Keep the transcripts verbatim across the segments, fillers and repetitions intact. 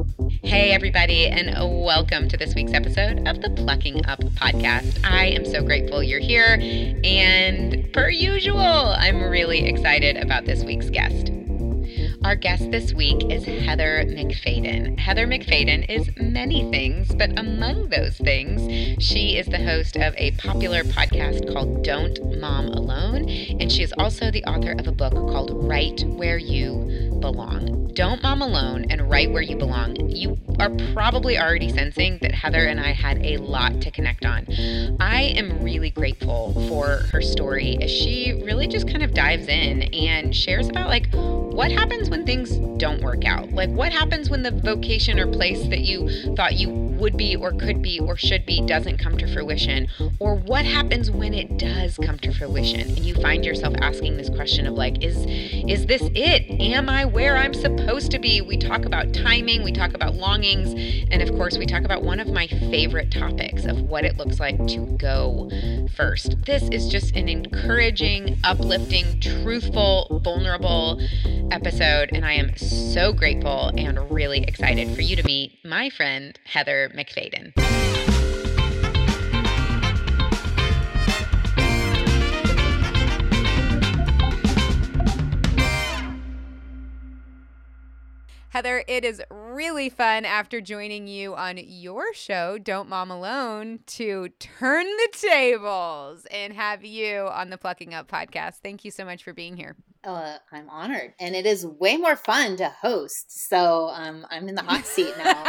Hey, everybody, and welcome to this week's episode of the Plucking Up podcast. I am so grateful you're here, and per usual, I'm really excited about this week's guest. Our guest this week is Heather McFadden. Heather McFadden is many things, but among those things, she is the host of a popular podcast called Don't Mom Alone, and she is also the author of a book called Right Where You Belong. Don't Mom Alone and Right Where You Belong. You are probably already sensing that Heather and I had a lot to connect on. I am really grateful for her story as she really just kind of dives in and shares about like what happens when things don't work out. Like what happens when the vocation or place that you thought you would be or could be or should be doesn't come to fruition, or what happens when it does come to fruition and you find yourself asking this question of like, is is this it? Am I where I'm supposed to be? We talk about timing, we talk about longings, and of course we talk about one of my favorite topics of what it looks like to go first. This is just an encouraging, uplifting, truthful, vulnerable episode, and I am so grateful and really excited for you to meet my friend Heather McFadden. Heather, it is really fun after joining you on your show, Don't Mom Alone, to turn the tables and have you on the Plucking Up podcast. Thank you so much for being here. Uh, I'm honored. And it is way more fun to host. So um, I'm in the hot seat now.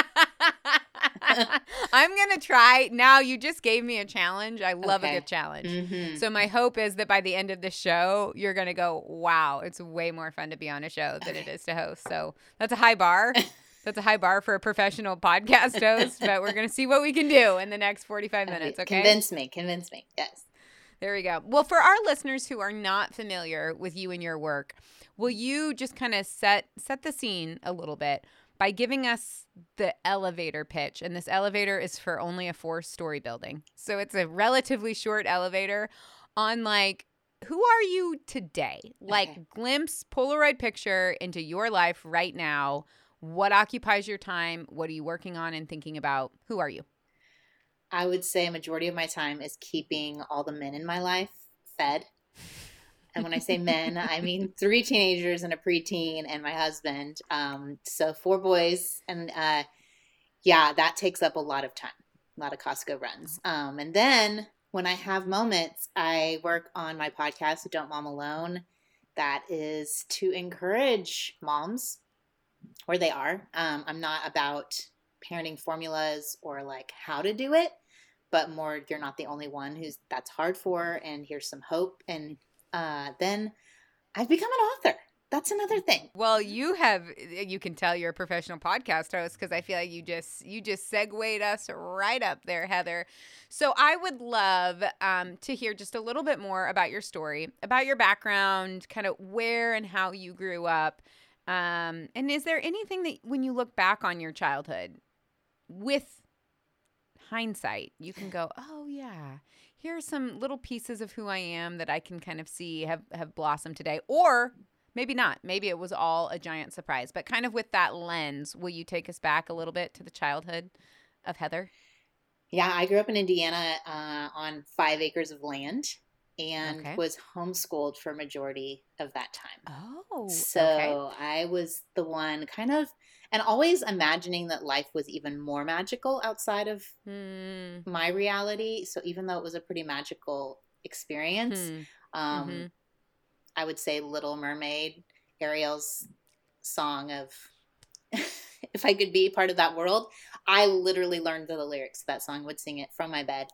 I'm going to try. Now, you just gave me a challenge. I love Okay. a good challenge. Mm-hmm. So my hope is that by the end of the show, you're going to go, wow, it's way more fun to be on a show than it is to host. So that's a high bar. That's a high bar for a professional podcast host, but we're going to see what we can do in the next forty-five minutes, okay? Convince me. Convince me. Yes. There we go. Well, for our listeners who are not familiar with you and your work, will you just kind of set set the scene a little bit by giving us the elevator pitch? And this elevator is for only a four-story building. So it's a relatively short elevator on like, who are you today? Like Okay. glimpse, Polaroid picture into your life right now. What occupies your time? What are you working on and thinking about? Who are you? I would say a majority of my time is keeping all the men in my life fed. And when I say men, I mean three teenagers and a preteen and my husband. Um, so four boys. And uh, yeah, that takes up a lot of time, a lot of Costco runs. Um, and then when I have moments, I work on my podcast, Don't Mom Alone. That is to encourage moms where they are. Um, I'm not about parenting formulas or like how to do it, but more you're not the only one who's that's hard for, and here's some hope. And uh, then I've become an author. That's another thing. Well, you have, you can tell you're a professional podcast host because I feel like you just, you just segued us right up there, Heather. So I would love um, to hear just a little bit more about your story, about your background, kind of where and how you grew up. Um, and is there anything that when you look back on your childhood with hindsight, you can go, oh yeah, here are some little pieces of who I am that I can kind of see have, have blossomed today, or maybe not. Maybe it was all a giant surprise, but kind of with that lens, will you take us back a little bit to the childhood of Heather? Yeah, I grew up in Indiana uh, on five acres of land and Okay. was homeschooled for a majority of that time. Oh, So okay. I was the one kind of, and always imagining that life was even more magical outside of Hmm. my reality. So even though it was a pretty magical experience, Hmm. um, Mhm. I would say Little Mermaid, Ariel's song of if I could be part of that world. I literally learned the lyrics to that song, would sing it from my bed.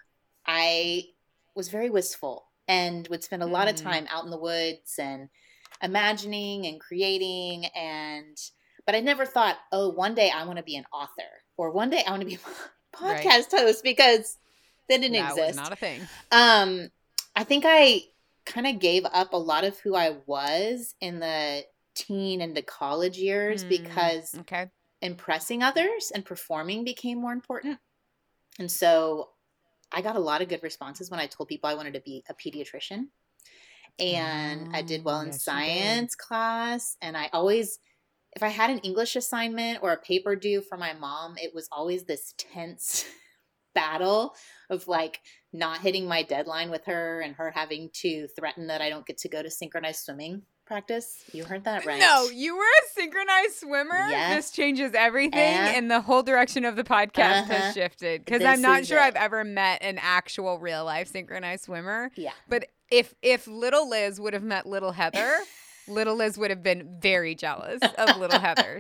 I was very wistful and would spend a lot of Mm. time out in the woods and imagining and creating, and but I never thought, oh, one day I want to be an author or one day I want to be a podcast host, because they didn't That was exist. not a thing. Um, I think I kind of gave up a lot of who I was in the teen and the college years Hmm. because Okay. impressing others and performing became more important. And so I got a lot of good responses when I told people I wanted to be a pediatrician. And I did well Oh, in yes, you did. science class. And I always, if I had an English assignment or a paper due for my mom, it was always this tense battle of like not hitting my deadline with her and her having to threaten that I don't get to go to synchronized swimming practice. You heard that right. No, you were a synchronized swimmer? Yes. This changes everything, And- and the whole direction of the podcast Uh-huh. has shifted. Because This I'm not is sure it. I've ever met an actual real-life synchronized swimmer. Yeah. But if if little Liz would have met little Heather, little Liz would have been very jealous of little Heather.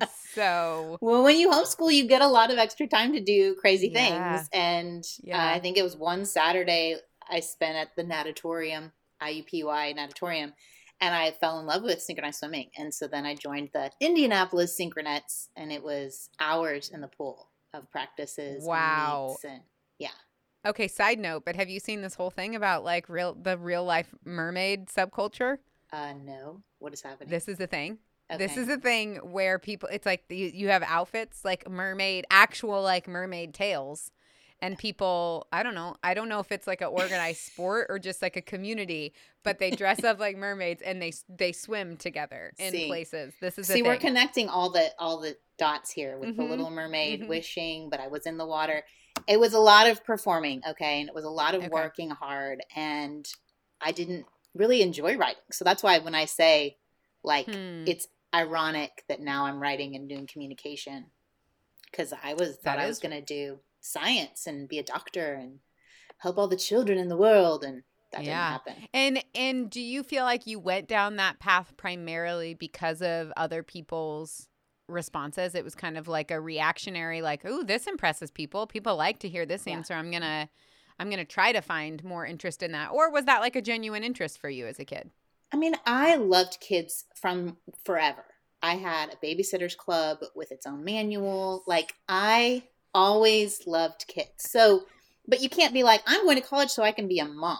So Well, when you homeschool, you get a lot of extra time to do crazy Yeah. things. And Yeah. uh, I think it was one Saturday I spent at the natatorium, I U P Y natatorium, and I fell in love with synchronized swimming. And so then I joined the Indianapolis Synchronettes, and it was hours in the pool of practices. Wow. And meets and yeah. okay, side note, but have you seen this whole thing about like real the real life mermaid subculture? Uh, no. What is happening? This is the thing. This Okay. is the thing where people, it's like you, you have outfits like mermaid, actual like mermaid tails. And people, I don't know, I don't know if it's like an organized sport or just like a community, but they dress up like mermaids and they they swim together in See. places. This is the See, we're thing. connecting all the all the dots here with the Mhm. Little Mermaid Mhm. wishing, but I was in the water. It was a lot of performing, okay, and it was a lot of Okay. working hard, and I didn't really enjoy writing. So that's why when I say, like, Hmm. it's ironic that now I'm writing and doing communication, because I was thought That I was is- going to do science and be a doctor and help all the children in the world, and that Yeah. didn't happen. And and do you feel like you went down that path primarily because of other people's responses? It was kind of like a reactionary, like, "Ooh, this impresses people. People like to hear this Yeah. answer. I'm gonna, I'm gonna try to find more interest in that." Or was that like a genuine interest for you as a kid? I mean, I loved kids from forever. I had a babysitter's club with its own manual. Like, I always loved kids. So, but you can't be like, I'm going to college so I can be a mom.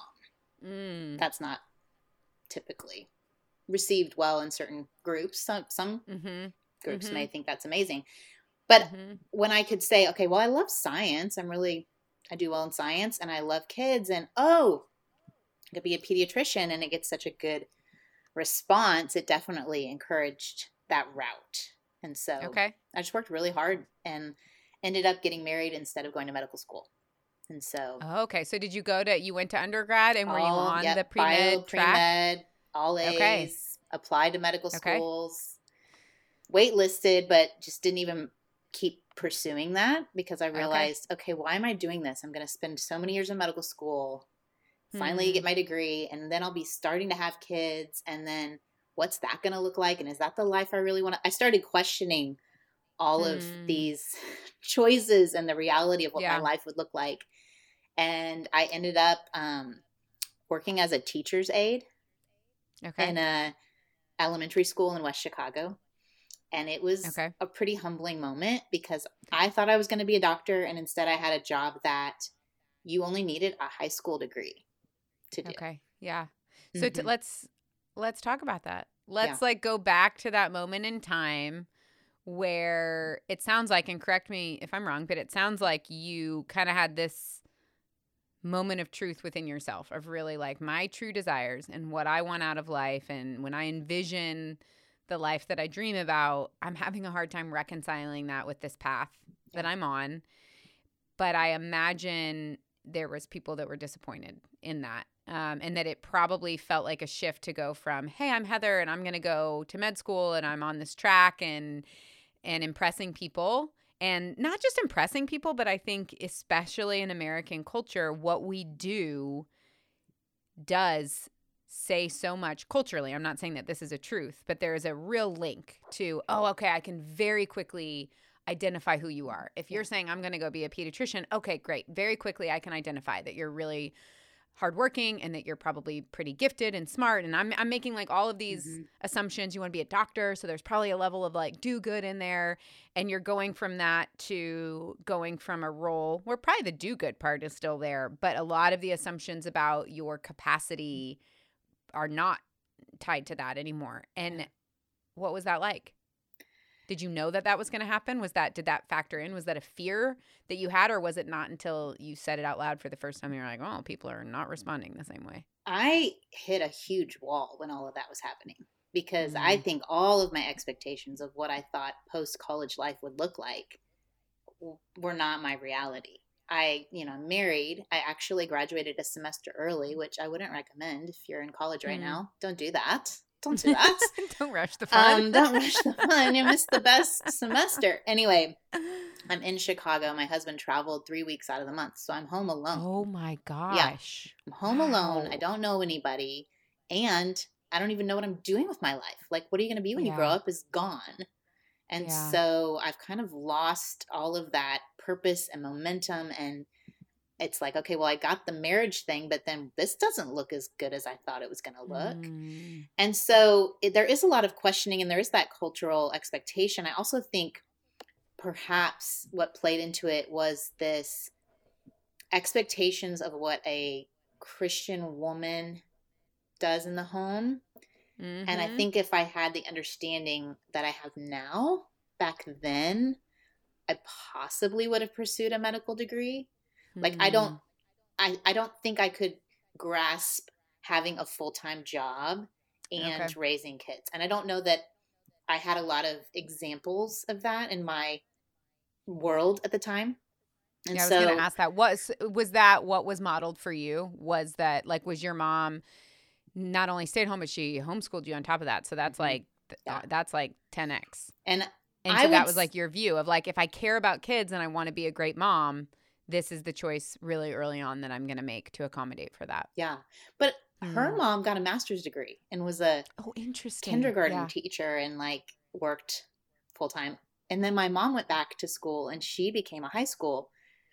Mm. That's not typically received well in certain groups. Some some Mm-hmm. groups Mhm. may think that's amazing. But Mm-hmm. when I could say, okay, well, I love science. I'm really, I do well in science and I love kids. And oh, I could be a pediatrician, and it gets such a good response. It definitely encouraged that route. And so Okay. I just worked really hard and ended up getting married instead of going to medical school. And so Oh, okay. So did you go to, you went to undergrad and were you all- on yep, the pre-med bio, track? pre-med, all A's, Okay. applied to medical Okay. schools, waitlisted, but just didn't even keep pursuing that because I realized, okay, why am I doing this? I'm going to spend so many years in medical school, finally Hmm. get my degree, and then I'll be starting to have kids. And then what's that going to look like? And is that the life I really want to? I started questioning all of Hmm. these choices and the reality of what Yeah. my life would look like. And I ended up um, working as a teacher's aide Okay. in a elementary school in West Chicago. And it was Okay. a pretty humbling moment because I thought I was going to be a doctor, and instead I had a job that you only needed a high school degree to do. Okay. Yeah. So t- Mhm. let's let's talk about that. Let's like go back to that moment in time where it sounds like, and correct me if I'm wrong, but it sounds like you kind of had this moment of truth within yourself of really like my true desires and what I want out of life. And when I envision the life that I dream about, I'm having a hard time reconciling that with this path that Yeah. I'm on. But I imagine there was people that were disappointed in that. Um, and that it probably felt like a shift to go from, hey, I'm Heather and I'm going to go to med school and I'm on this track and and impressing people. And not just impressing people, but I think especially in American culture, what we do does say so much culturally. I'm not saying that this is a truth, but there is a real link to, oh, okay, I can very quickly identify who you are. If you're saying I'm going to go be a pediatrician, okay, great. Very quickly I can identify that you're really hardworking and that you're probably pretty gifted and smart. And I'm I'm making like all of these Mhm. assumptions. You want to be a doctor, so there's probably a level of like do good in there. And you're going from that to going from a role where probably the do good part is still there, but a lot of the assumptions about your capacity are not tied to that anymore. And what was that like? Did you know that that was going to happen? Was that, did that factor in? Was that a fear that you had, or was it not until you said it out loud for the first time? You're like, oh, people are not responding the same way. I hit a huge wall when all of that was happening because Mm. I think all of my expectations of what I thought post-college life would look like w- were not my reality. I, you know, I'm married. I actually graduated a semester early, which I wouldn't recommend if you're in college right Mm. now. Don't do that. Don't do that. Don't rush the fun. Um, don't rush the fun. You missed the best semester. Anyway, I'm in Chicago. My husband traveled three weeks out of the month, so I'm home alone. Oh my Yeah. gosh. I'm home alone. I Wow. don't know anybody, and I don't even know what I'm doing with my life. Like, what are you going to be when you grow Yeah. up is gone. And Yeah. so I've kind of lost all of that purpose and momentum. And it's like, okay, well, I got the marriage thing, but then this doesn't look as good as I thought it was going to look. Mm. And so it, there is a lot of questioning, and there is that cultural expectation. I also think perhaps what played into it was this expectations of what a Christian woman does in the home. Mm-hmm. And I think if I had the understanding that I have now, back then, I possibly would have pursued a medical degree. Like, I don't, I, I don't think I could grasp having a full-time job and Okay. raising kids. And I don't know that I had a lot of examples of that in my world at the time. And Yeah, I was so, going to ask that. Was was that what was modeled for you? Was that like was your mom not only stayed home, but she homeschooled you on top of that? So that's Mhm. like th- Yeah. uh, that's like ten x. and And I so that would was like your view of like if I care about kids and I want to be a great mom, this is the choice really early on that I'm going to make to accommodate for that. yeah. But her Mm. mom got a master's degree and was a Oh, interesting. kindergarten Yeah. teacher and like worked full time. And then my mom went back to school and she became a high school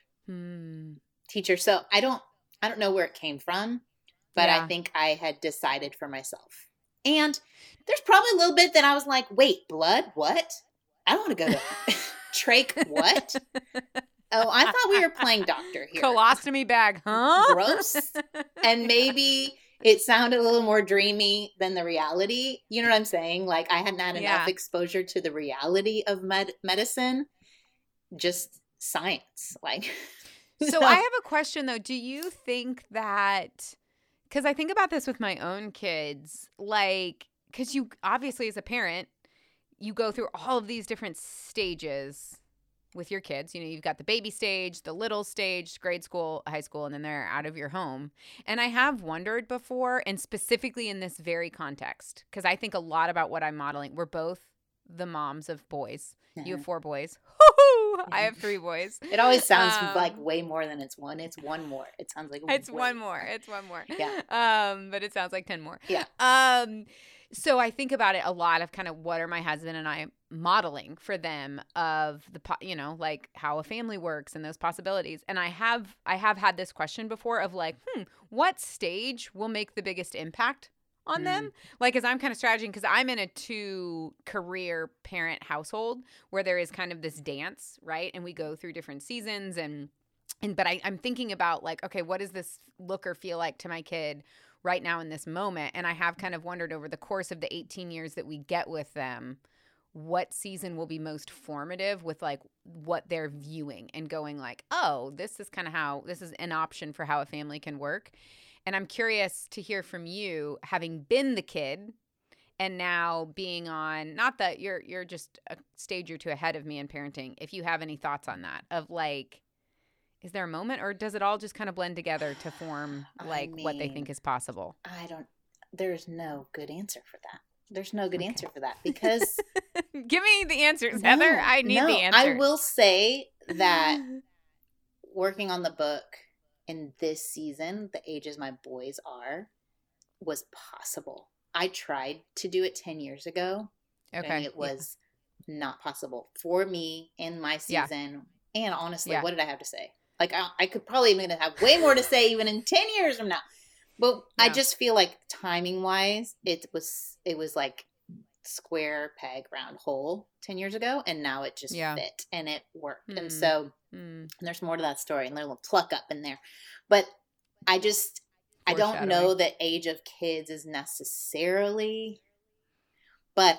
Hmm. teacher. So I don't I don't know where it came from, but Yeah. I think I had decided for myself. And there's probably a little bit that I was like, wait, blood? What? I don't want to go to trach what? Oh, I thought we were playing doctor here. Colostomy bag, huh? Gross. And maybe it sounded a little more dreamy than the reality. You know what I'm saying? Like I hadn't had Yeah. enough exposure to the reality of med- medicine, just science. Like, So I have a question though. Do you think that, because I think about this with my own kids, like, because you obviously as a parent, you go through all of these different stages with your kids. You know, you've got the baby stage, the little stage, grade school, high school, and then they're out of your home. And I have wondered before, and specifically in this very context, because I think a lot about what I'm modeling. We're both the moms of boys. You have four boys. Hoo-hoo! I have three boys. It always sounds Um, like way more than it's one. It's one more. It sounds like It's way one more. It's one more. Yeah. Um, but it sounds like ten more. Yeah. Um, so I think about it a lot of kind of what are my husband and I modeling for them of the, po- you know, like how a family works and those possibilities. And I have, I have had this question before of like, hmm, what stage will make the biggest impact on Mm. them? Like, as I'm kind of strategizing, because I'm in a two career parent household where there is kind of this dance, right? And we go through different seasons and, and, but I, I'm thinking about like, okay, what does this look or feel like to my kid right now in this moment? And I have kind of wondered over the course of the eighteen years that we get with them, what season will be most formative with like what they're viewing and going like, oh, this is kind of how, this is an option for how a family can work. And I'm curious to hear from you, having been the kid and now being on, not that you're you're just a stage or two ahead of me in parenting, if you have any thoughts on that of like, is there a moment or does it all just kind of blend together to form I like what they mean, think is possible? I don't, there's no good answer for that. There's no good Okay. answer for that because Give me the answers, Heather. No, I need no. the answer. I will say that working on the book in this season, the ages my boys are, was possible. I tried to do it ten years ago, Okay. and it was not possible for me in my Yeah. season. And honestly, Yeah. what did I have to say? Like, I, I could probably even have way more to say even in ten years from now. But I Yeah. just feel like timing wise, it was it was like square peg round hole ten years ago, and now it just Yeah. fit and it worked. Hmm. And so Mm. and there's more to that story and a little pluck up in there. But I just I don't know Foreshadowing. that age of kids is necessarily, but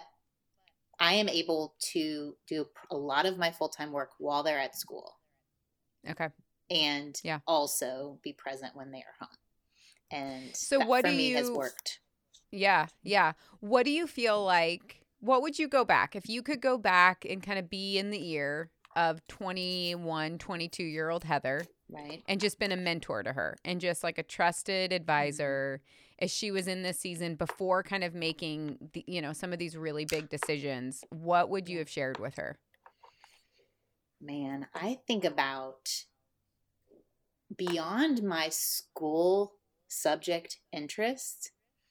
I am able to do a lot of my full-time work while they're at school Okay. and Yeah. also be present when they are home. And So that what for do me has you- worked. Yeah, yeah. What do you feel like? What would you go back if you could go back and kind of be in the ear of twenty-one, twenty-two year old Heather, right, and just been a mentor to her and just like a trusted advisor mm-hmm. as she was in this season before kind of making the, you know, some of these really big decisions? What would you have shared with her? Man, I think about beyond my school subject interest,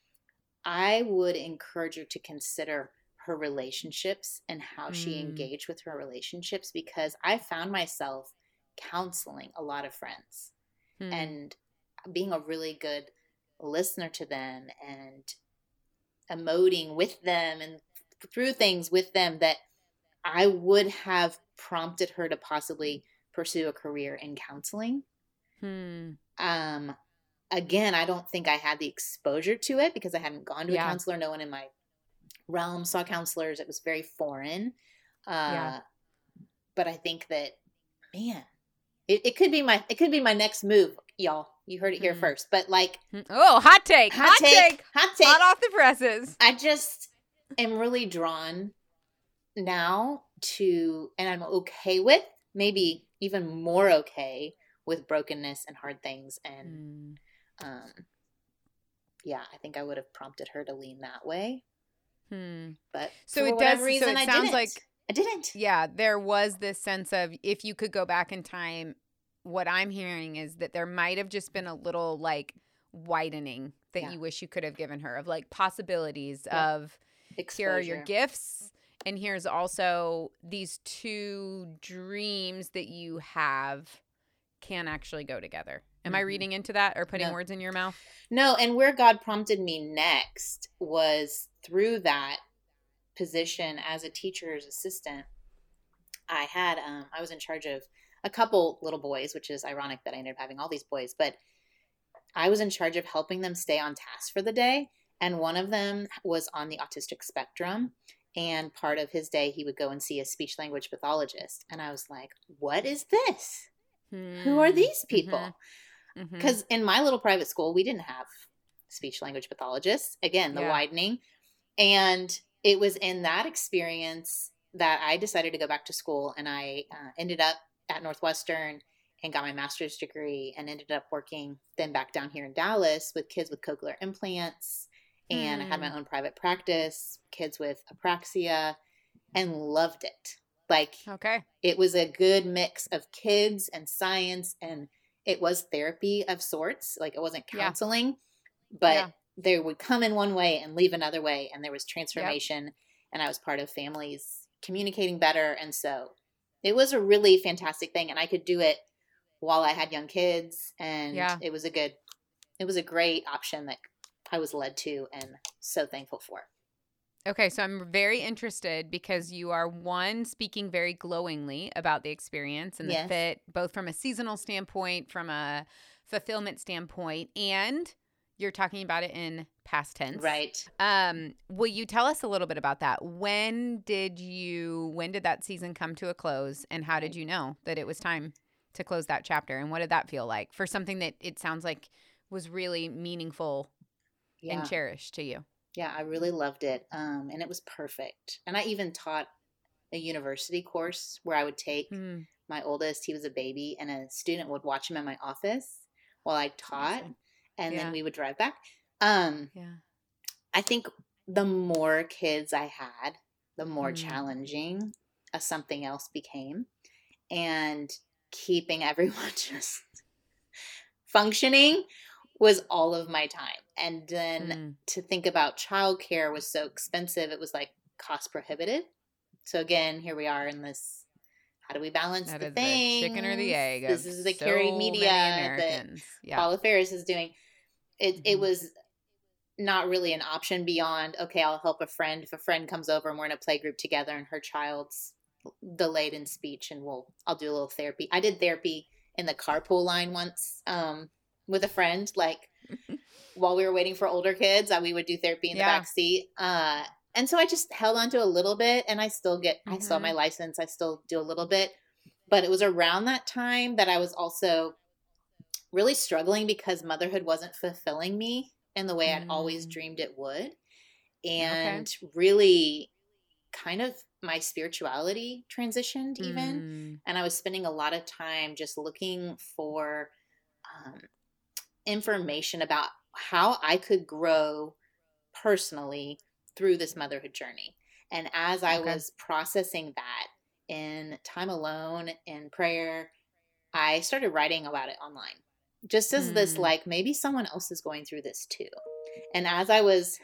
I would encourage her to consider her relationships and how mm. she engaged with her relationships, because I found myself counseling a lot of friends mm. and being a really good listener to them and emoting with them and through things with them that I would have prompted her to possibly pursue a career in counseling. Hmm. Um, again, I don't think I had the exposure to it because I hadn't gone to yeah. a counselor. No one in my realm saw counselors. It was very foreign. Uh, yeah. But I think that, man, it, it could be my, it could be my next move, y'all. You heard it here mm. first, but like, oh, hot take, hot, hot take, take, hot take, hot off the presses. I just am really drawn now to, and I'm okay with, maybe even more okay with brokenness and hard things. And, mm. um, yeah, I think I would have prompted her to lean that way. Hmm. But so for it whatever does. reason, so it I sounds didn't. like I didn't. Yeah, there was this sense of if you could go back in time. What I'm hearing is that there might have just been a little like widening that yeah. you wish you could have given her of like possibilities yeah. of Exposure. Here are your gifts. And here's also these two dreams that you have can actually go together. Am mm-hmm. I reading into that or putting no. words in your mouth? No. And where God prompted me next was through that position as a teacher's assistant. I had, um, I was in charge of a couple little boys, which is ironic that I ended up having all these boys, but I was in charge of helping them stay on task for the day. And one of them was on the autistic spectrum. And part of his day, he would go and see a speech language pathologist. And I was like, what is this? Hmm. Who are these people? Because mm-hmm. mm-hmm. in my little private school, we didn't have speech language pathologists. Again, the yeah. widening. And it was in that experience that I decided to go back to school. And I uh, ended up at Northwestern and got my master's degree and ended up working then back down here in Dallas with kids with cochlear implants. And mm. I had my own private practice, kids with apraxia, and loved it. Like, okay. it was a good mix of kids and science, and it was therapy of sorts. Like, it wasn't counseling, yeah. but yeah. they would come in one way and leave another way, and there was transformation, yep. and I was part of families communicating better. And so it was a really fantastic thing, and I could do it while I had young kids, and yeah. it was a good, it was a great option that I was led to and so thankful for. Okay, so I'm very interested because you are, one, speaking very glowingly about the experience and the yes. fit, both from a seasonal standpoint, from a fulfillment standpoint, and you're talking about it in past tense. Right. Um, will you tell us a little bit about that? When did you, when did that season come to a close, and how did you know that it was time to close that chapter, and what did that feel like for something that it sounds like was really meaningful yeah. and cherished to you? Yeah, I really loved it. Um, and it was perfect. And I even taught a university course where I would take mm. my oldest, he was a baby, and a student would watch him in my office while I taught. Awesome. And yeah. then we would drive back. Um, yeah. I think the more kids I had, the more mm. challenging a something else became. And keeping everyone just functioning was all of my time. And then mm. to think about childcare was so expensive. It was like cost prohibitive. So again, here we are in this, how do we balance that the thing? The chicken or the egg. This is the so Carrie Media that yeah. Paula Ferris is doing. It, mm-hmm. it was not really an option beyond, okay, I'll help a friend. If a friend comes over and we're in a play group together and her child's delayed in speech, and we'll, I'll do a little therapy. I did therapy in the carpool line once, um, with a friend, like while we were waiting for older kids, uh, we would do therapy in yeah. the back seat. Uh, and so I just held on to a little bit, and I still get, mm-hmm. I still have my license. I still do a little bit, but it was around that time that I was also really struggling because motherhood wasn't fulfilling me in the way I'd always Mm. dreamed it would. And Okay. really kind of my spirituality transitioned even. Mm. And I was spending a lot of time just looking for um, information about how I could grow personally through this motherhood journey. And as I Okay. was processing that in time alone, in prayer, I started writing about it online. Just as this, Mm. like, maybe someone else is going through this too. And as I was,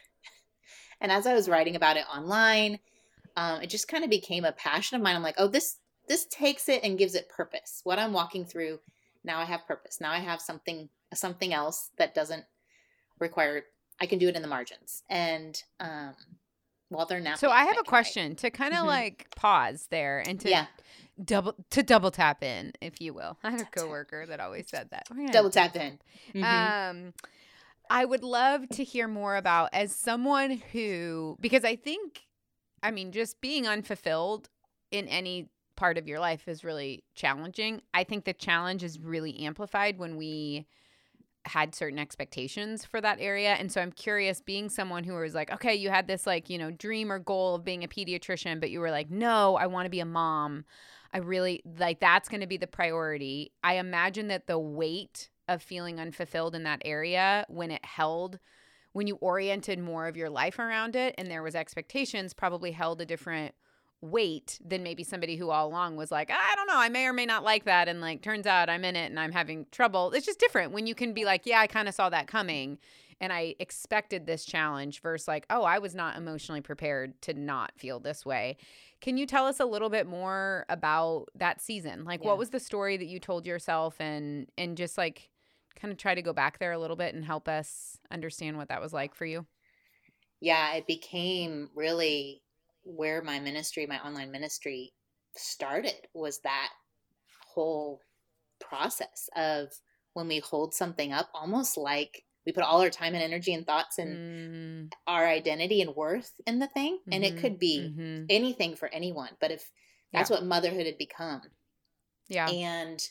and as I was writing about it online, um, it just kind of became a passion of mine. I'm like, oh, this, this takes it and gives it purpose. What I'm walking through, now I have purpose. Now I have something, something else that doesn't require, I can do it in the margins. And, um, while they're napping. So I have I a can write. question to kind of Mhm. like pause there and to Yeah. double to double tap in, if you will. I had a Tap, tap. coworker that always said that. We're gonna Double tap in. Mhm. Um, I would love to hear more about, as someone who, because I think, I mean, just being unfulfilled in any part of your life is really challenging. I think the challenge is really amplified when we had certain expectations for that area. And so I'm curious, being someone who was like, okay, you had this like, you know, dream or goal of being a pediatrician, but you were like, no, I want to be a mom. I really like, that's going to be the priority. I imagine that the weight of feeling unfulfilled in that area, when it held, when you oriented more of your life around it and there was expectations, probably held a different weight than maybe somebody who all along was like, I don't know, I may or may not like that, and like turns out I'm in it and I'm having trouble. It's just different when you can be like, yeah, I kind of saw that coming and I expected this challenge, versus like, oh, I was not emotionally prepared to not feel this way. Can you tell us a little bit more about that season? Like, Yeah. what was the story that you told yourself, and and just like kind of try to go back there a little bit and help us understand what that was like for you? Yeah, it became really where my ministry, my online ministry started, was that whole process of when we hold something up, almost like we put all our time and energy and thoughts and Mm, our identity and worth in the thing. And it mhm, could be mhm. anything for anyone. But if that's Yeah. what motherhood had become. Yeah. And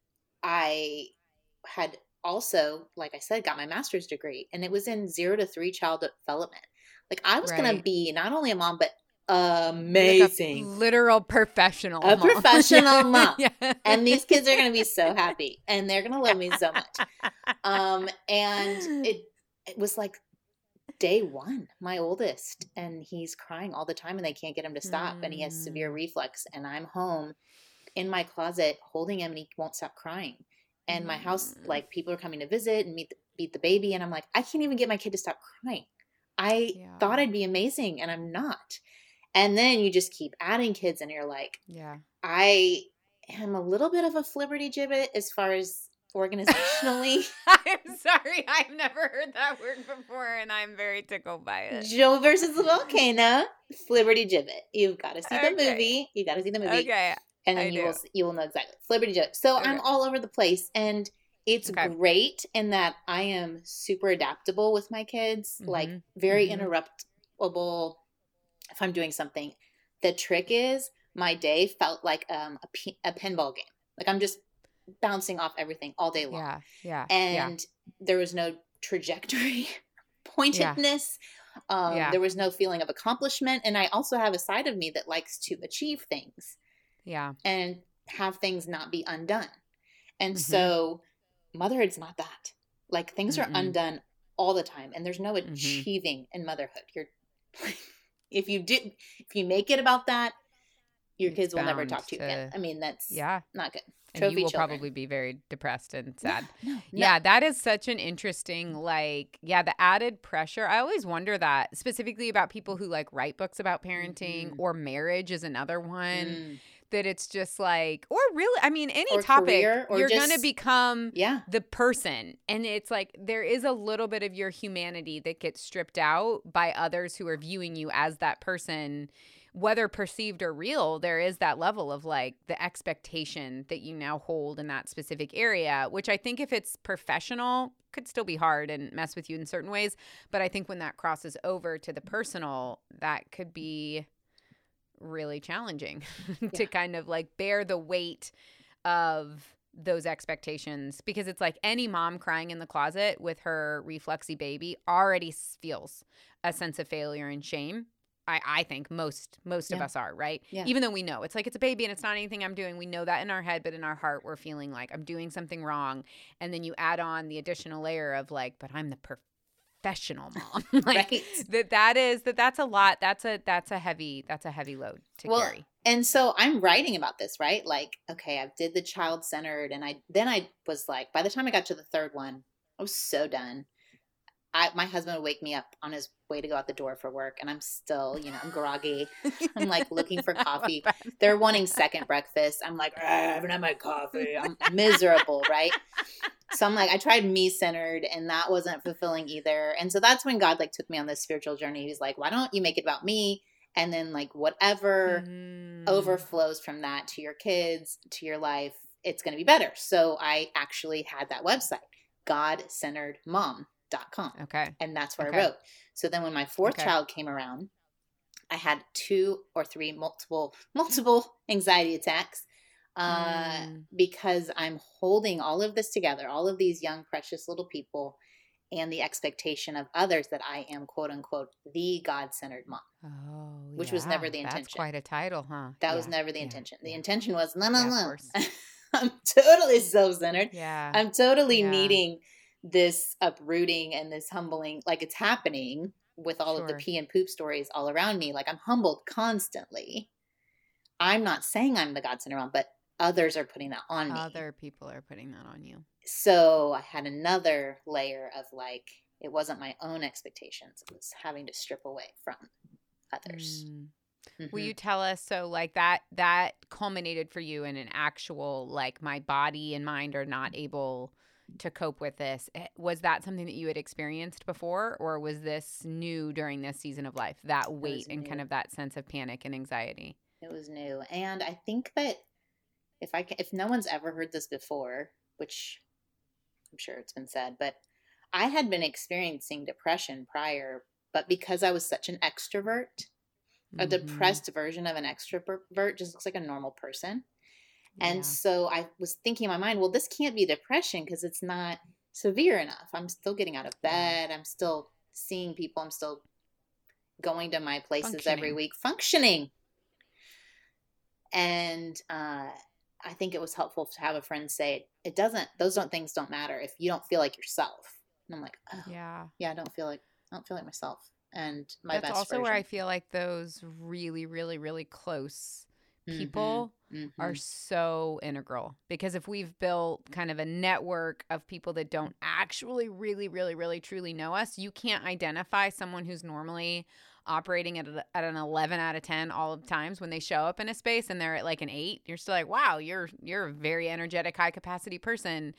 I had also, like I said, got my master's degree, and it was in zero to three child development. Like, I was going to Right. be not only a mom, but Like a amazing. literal professional A mom. professional mom. Yeah. And these kids are going to be so happy, and they're going to love me so much. Um, and it, it was like day one, my oldest, and he's crying all the time and they can't get him to stop. And he has severe Mm. reflux, and I'm home in my closet holding him, and he won't stop crying. And my house, Mm. like, people are coming to visit and meet the, beat the baby. And I'm like, I can't even get my kid to stop crying. I Yeah. thought I'd be amazing, and I'm not. And then you just keep adding kids, and you're like, Yeah. I am a little bit of a flibberty gibbet as far as organizationally. I'm sorry. I've never heard that word before, and I'm very tickled by it. Joe versus the volcano, flibberty gibbet. You've got to see the Okay. movie. You got to see the movie. Okay. And then I you do. will you will know exactly. Flibberty gibbet. So Okay. I'm all over the place, and it's Okay. great in that I am super adaptable with my kids, like Mhm. very Mhm. interruptible if I'm doing something. The trick is my day felt like um, a, p- a pinball game. Like, I'm just bouncing off everything all day long. Yeah. Yeah. And there was no trajectory, pointedness. Um, Yeah. There was no feeling of accomplishment. And I also have a side of me that likes to achieve things Yeah. and have things not be undone. And Mhm. so motherhood's not that. Like, things are Mm-mm. undone all the time, and there's no Mhm. achieving in motherhood. You're if you did if you make it about that, your It's kids will never bound talk to you again. to- I mean, that's Yeah. not good. And Trophy you will children. probably be very depressed and sad. No, no. Yeah, that is such an interesting, like, yeah, the added pressure. I always wonder that, specifically about people who like write books about parenting, Mhm. or marriage is another one, Mm. that it's just like, or really, I mean, any Or topic, career, or you're going to just- become Yeah. the person. And it's like, there is a little bit of your humanity that gets stripped out by others who are viewing you as that person. Whether perceived or real, there is that level of like the expectation that you now hold in that specific area, which I think if it's professional could still be hard and mess with you in certain ways. But I think when that crosses over to the personal, that could be really challenging to Yeah. kind of like bear the weight of those expectations, because it's like any mom crying in the closet with her refluxy baby already feels a sense of failure and shame. I, I think most most yeah. of us are, right? Yeah. Even though we know it's like it's a baby and it's not anything I'm doing. We know that in our head, but in our heart, we're feeling like I'm doing something wrong. And then you add on the additional layer of like, but I'm the professional mom. like right. that that is that that's a lot. That's a that's a heavy that's a heavy load to well, carry. And so I'm writing about this, right? Like, okay, I did the child centered, and I then I was like, by the time I got to the third one, I was so done. I, my husband would wake me up on his way to go out the door for work, and I'm still, you know, I'm groggy. I'm like looking for coffee. They're wanting second breakfast. I'm like, I haven't had my coffee. I'm miserable, right? So I'm like, I tried me centered, and that wasn't fulfilling either. And so that's when God like took me on this spiritual journey. He's like, why don't you make it about me? And then like whatever mm. overflows from that to your kids, to your life, it's going to be better. So I actually had that website, God Centered Mom dot com. Okay. And that's where okay. I wrote. So then when my fourth okay. child came around, I had two or three multiple, multiple anxiety attacks uh, mm. because I'm holding all of this together, all of these young, precious little people, and the expectation of others that I am, quote unquote, the God-centered mom. Oh, which yeah. was never the intention. That's quite a title, huh? That yeah. was never the yeah. intention. The intention was, no, no, yeah, no. I'm totally self-centered. Yeah. I'm totally yeah. needing this uprooting and this humbling, like it's happening with all sure. of the pee and poop stories all around me. Like I'm humbled constantly. I'm not saying I'm the God-centered mom, but others are putting that on me. Other people are putting that on you. So I had another layer of like, it wasn't my own expectations. It was having to strip away from others. Mm. Mm-hmm. Will you tell us, so like that, that culminated for you in an actual, like my body and mind are not able to cope with this. Was that something that you had experienced before, or was this new during this season of life, that weight and kind of that sense of panic and anxiety? It was new. And I think that if I can, if no one's ever heard this before, which I'm sure it's been said, but I had been experiencing depression prior, but because I was such an extrovert, mm-hmm. a depressed version of an extrovert just looks like a normal person. And yeah. so I was thinking in my mind, well, this can't be depression because it's not severe enough. I'm still getting out of bed. I'm still seeing people. I'm still going to my places every week, functioning. And uh, I think it was helpful to have a friend say, it doesn't, those don't things don't matter if you don't feel like yourself. And I'm like, oh, yeah, yeah, I don't feel like, I don't feel like myself. And my That's best also version. Where I feel like those really, really, really close people mm-hmm. Mm-hmm. are so integral, because if we've built kind of a network of people that don't actually really, really, really, truly know us, you can't identify someone who's normally operating at, a, at an eleven out of ten all of the times when they show up in a space and they're at like an eight. You're still like, wow, you're you're a very energetic, high capacity person.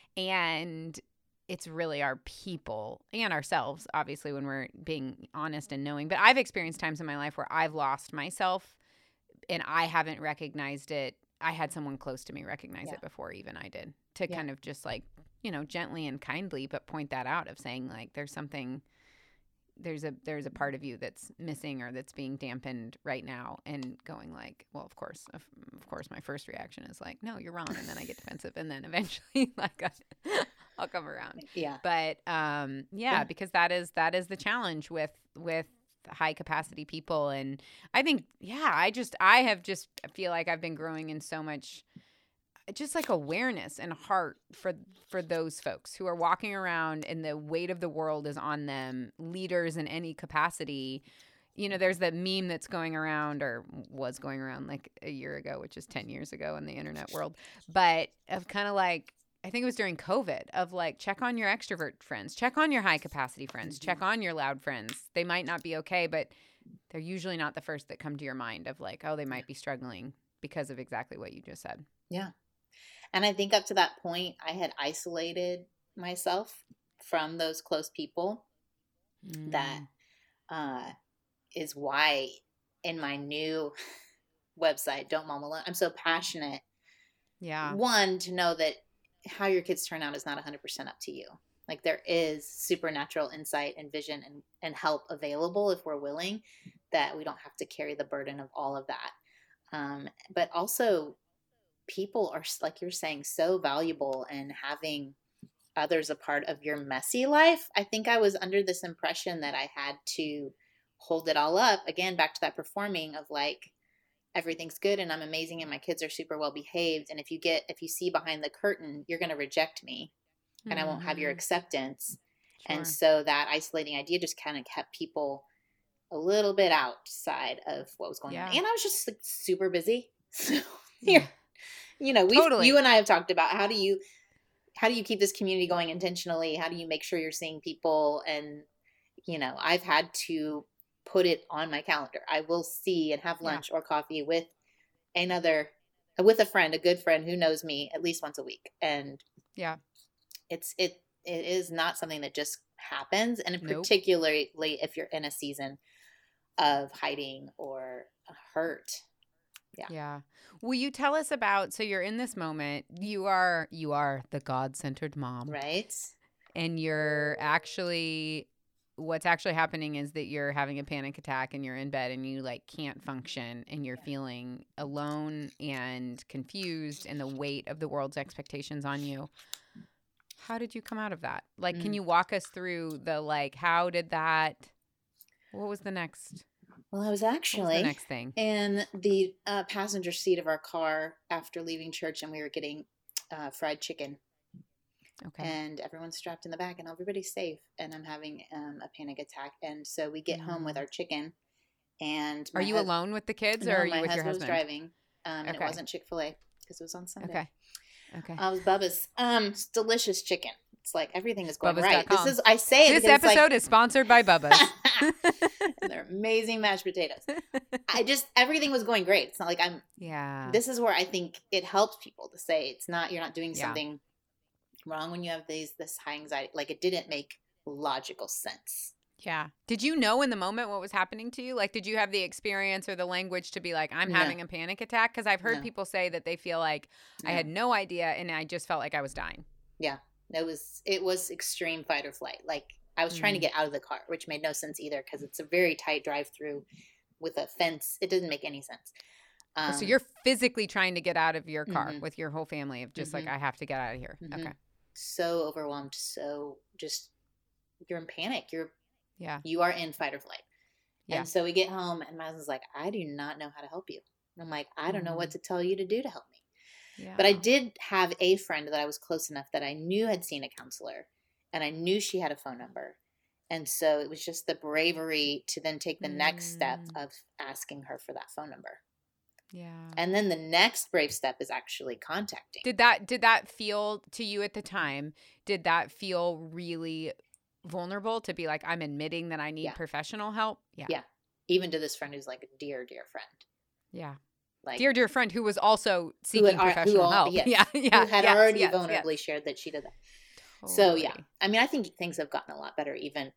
And it's really our people and ourselves, obviously, when we're being honest and knowing. But I've experienced times in my life where I've lost myself and I haven't recognized it. I had someone close to me recognize yeah. it before even I did, to yeah. kind of just like, you know, gently and kindly, but point that out, of saying like, there's something, there's a, there's a part of you that's missing or that's being dampened right now, and going like, well, of course, of, of course, my first reaction is like, no, you're wrong. And then I get defensive, and then eventually like I, I'll come around. Yeah. But um, yeah, yeah, because that is, that is the challenge with, with, high capacity people. And I think, yeah, I just, I have just feel like I've been growing in so much, just like awareness and heart for, for those folks who are walking around and the weight of the world is on them, leaders in any capacity. You know, there's that meme that's going around, or was going around like a year ago, which is ten years ago in the internet world, but of kind of like, I think it was during COVID, of like, check on your extrovert friends, check on your high capacity friends, check on your loud friends. They might not be okay, but they're usually not the first that come to your mind of like, oh, they might be struggling because of exactly what you just said. Yeah. And I think up to that point, I had isolated myself from those close people. Mm. That uh, is why in my new website, Don't Mom Alone, I'm so passionate. Yeah. One, to know that how your kids turn out is not one hundred percent up to you. Like there is supernatural insight and vision and, and help available if we're willing, that we don't have to carry the burden of all of that. Um, but also people are, like you're saying, so valuable, and having others a part of your messy life. I think I was under this impression that I had to hold it all up. Again, back to that performing of like, everything's good and I'm amazing and my kids are super well behaved. And if you get, if you see behind the curtain, you're going to reject me and mm-hmm. I won't have your acceptance. Sure. And so that isolating idea just kind of kept people a little bit outside of what was going yeah. on. And I was just like super busy. So yeah. you know, we totally. you and I have talked about how do you, how do you keep this community going intentionally? How do you make sure you're seeing people? And, you know, I've had to put it on my calendar. I will see and have lunch yeah. or coffee with another, with a friend, a good friend who knows me at least once a week. And yeah, it's, it, it is not something that just happens. And nope. particularly if you're in a season of hiding or hurt. Yeah. Yeah. Will you tell us about, so you're in this moment, you are, you are the God-centered mom. Right. And you're actually, what's actually happening is that you're having a panic attack and you're in bed and you like can't function and you're feeling alone and confused and the weight of the world's expectations on you. How did you come out of that? Like, mm. can you walk us through the, like, how did that, what was the next? Well, I was actually the next thing? in the uh, passenger seat of our car after leaving church, and we were getting uh, fried chicken. Okay. And everyone's strapped in the back, and everybody's safe. And I'm having um, a panic attack. And so we get mm. home with our chicken. And are you hus- alone with the kids, or no, are you my with husband your husband? was driving, um, okay. and it wasn't Chick-fil-A because it was on Sunday. Okay. Okay. Uh, it was Bubba's. Um, it's delicious chicken. It's like everything is going Bubba's right. dot com. This is I say it. This episode like, is sponsored by Bubba's. And they're amazing mashed potatoes. I just everything was going great. It's not like I'm. Yeah. This is where I think it helps people to say it's not. You're not doing Yeah. something wrong when you have these this high anxiety. Like it didn't make logical sense. Yeah. Did you know in the moment what was happening to you? Like, did you have the experience or the language to be like, I'm No. having a panic attack? Because I've heard No. people say that they feel like No. I had no idea and I just felt like I was dying. Yeah. It was it was extreme fight or flight. Like I was trying Mm. to get out of the car, which made no sense either because it's a very tight drive through with a fence. It doesn't make any sense. Um, so you're physically trying to get out of your car Mhm. with your whole family of just Mhm. like, I have to get out of here. Mhm. Okay. so overwhelmed, so just you're in panic. You're Yeah. you are in fight or flight. Yeah. And so we get home and my husband's like, I do not know how to help you. And I'm like, I don't know what Mm. to tell you to do to help me. Yeah. But I did have a friend that I was close enough that I knew had seen a counselor and I knew she had a phone number. And so it was just the bravery to then take the next step Mm. of asking her for that phone number. Yeah. And then the next brave step is actually contacting. Did that did that feel to you at the time? Did that feel really vulnerable to be like, I'm admitting that I need Yeah. professional help? Yeah. Yeah. Even to this friend who's like a dear, dear friend. Yeah. Like Dear, dear friend who was also who seeking had, ar- who professional al- help. yes, Yeah. Yeah. who had yes, already yes, vulnerably yes. shared that she did that. So yeah, Totally. I mean, I think things have gotten a lot better, even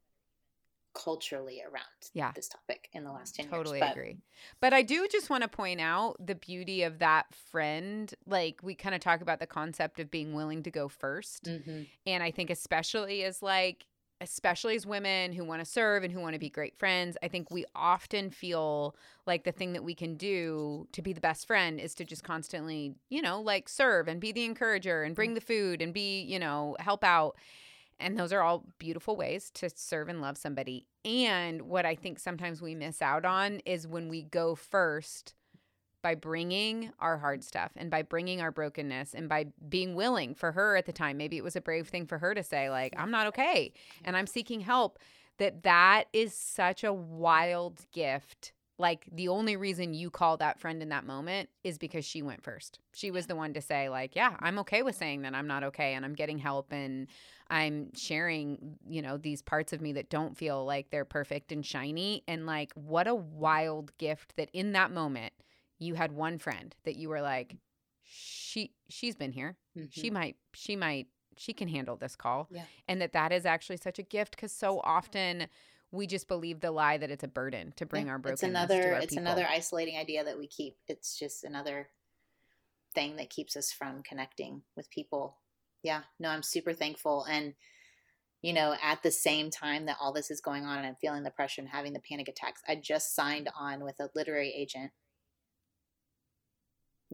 culturally around Yeah. this topic in the last ten Totally years. But agree. But I do just want to point out the beauty of that friend. Like, we kind of talk about the concept of being willing to go first. Mhm. And I think especially as like, especially as women who want to serve and who want to be great friends, I think we often feel like the thing that we can do to be the best friend is to just constantly, you know, like serve and be the encourager and bring the food and be, you know, help out. And those are all beautiful ways to serve and love somebody. And what I think sometimes we miss out on is when we go first by bringing our hard stuff and by bringing our brokenness and by being willing for her at the time. Maybe it was a brave thing for her to say, like, I'm not okay and I'm seeking help. That that is such a wild gift. Like, the only reason you call that friend in that moment is because she went first. She was the one to say, like, yeah, I'm okay with saying that I'm not okay and I'm getting help and I'm sharing, you know, these parts of me that don't feel like they're perfect and shiny. And like, what a wild gift that in that moment you had one friend that you were like, she, she's been here. Mhm. She might, she might, she can handle this call. Yeah. And that that is actually such a gift because so often we just believe the lie that it's a burden to bring Yeah. our brokenness It's another, to our it's people. another isolating idea that we keep. It's just another thing that keeps us from connecting with people. Yeah, no, I'm super thankful. And, you know, at the same time that all this is going on and I'm feeling the pressure and having the panic attacks, I just signed on with a literary agent. Yeah.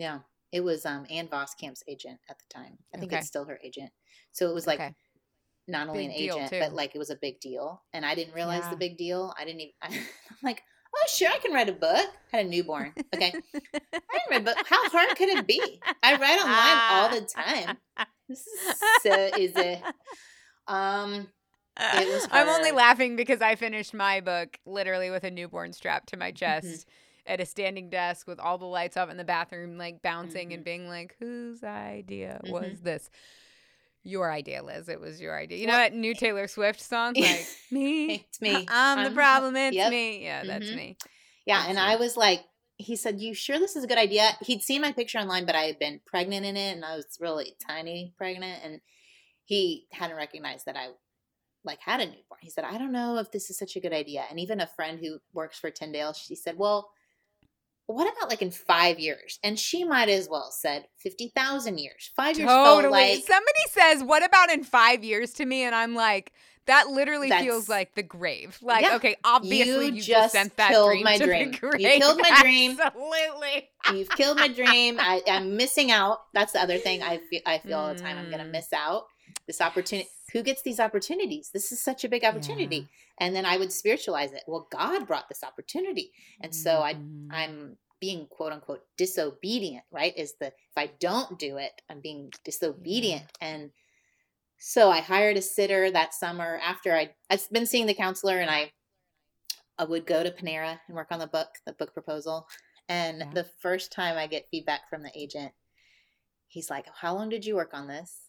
It was um, Ann Voskamp's agent at the time. I think Okay. it's still her agent. So it was like Okay. not only Big an deal, agent, too. but like it was a big deal. And I didn't realize Yeah. the big deal. I didn't even, I, I'm like, oh, sure, I can write a book. I had a newborn. Okay. I can write a book. How hard could it be? I write online all the time. This is, so is it, um, it was I'm only hard. laughing because I finished my book literally with a newborn strapped to my chest Mm-hmm. at a standing desk with all the lights off in the bathroom, like bouncing Mhm. and being like, whose idea Mhm. was this? Your idea, Liz. It was your idea. You know Well- that new Taylor Swift song? Like, me. It's me. I'm the I'm- problem. It's yep. me. Yeah, that's Mhm. me. Yeah, That's and you. I was like, he said, you sure this is a good idea? He'd seen my picture online, but I had been pregnant in it, and I was really tiny pregnant, and he hadn't recognized that I like had a newborn. He said, I don't know if this is such a good idea. And even a friend who works for Tyndale, she said, well, what about like in five years? And she might as well said fifty thousand years. Five years felt Totally. like Somebody says, what about in five years to me? And I'm like, that literally That's- feels like the grave. Like, Yeah. okay, obviously You you, just just sent that killed dream my to dream. the You grave. killed my dream. Absolutely. you've killed my dream. I, I'm missing out. That's the other thing I feel, I feel all the time. I'm going to Mm. miss out this opportunity. Who gets these opportunities? This is such a big opportunity. And then I would spiritualize it. Well, God brought this opportunity. And so I, Mhm. I'm being quote unquote disobedient, right? Is the, if I don't do it, I'm being disobedient. And so I hired a sitter that summer after I, I've been seeing the counselor, and I, I would go to Panera and work on the book, the book proposal. And Yeah. the first time I get feedback from the agent, he's like, how long did you work on this?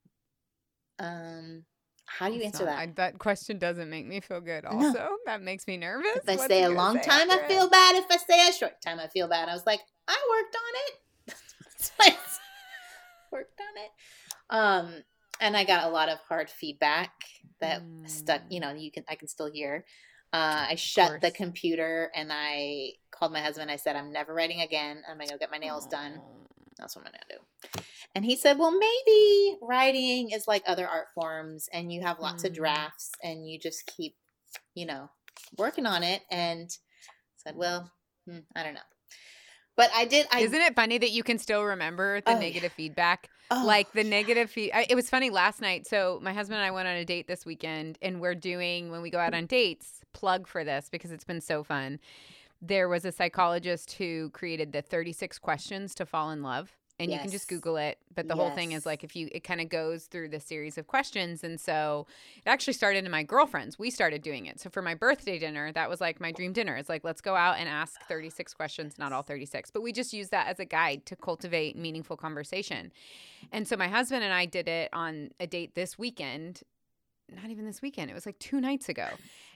Um, how do you It's answer not- that? I, that question doesn't make me feel good. No. Also, that makes me nervous. If I What's say he a gonna long say time, I after it? feel bad. If I say a short time, I feel bad. I was like, I worked on it. That's why I worked on it. Um, and I got a lot of hard feedback that stuck. You know, you can I can still hear. Uh, I shut the course. computer and I called my husband. I said, I'm never writing again. I'm gonna go get my nails done. Oh. That's what I'm gonna do. And he said, well, maybe writing is like other art forms, and you have lots of Mm. drafts, and you just keep, you know, working on it. And said, well, hmm, I don't know. But I did. I Isn't it funny that you can still remember the Oh, negative feedback? oh, Like the negative feed. I, it was funny last night. So my husband and I went on a date this weekend, and we're doing, when we go out on dates, plug for this because it's been so fun. There was a psychologist who created the thirty-six questions to fall in love. And you can just Yes. Google it. But the whole thing is Yes. like, if you, it kind of goes through the series of questions. And so it actually started in my girlfriends. We started doing it. So for my birthday dinner, that was like my dream dinner. It's like, let's go out and ask thirty-six questions, not all thirty-six. But we just use that as a guide to cultivate meaningful conversation. And so my husband and I did it on a date this weekend. Not even this weekend. It was like two nights ago.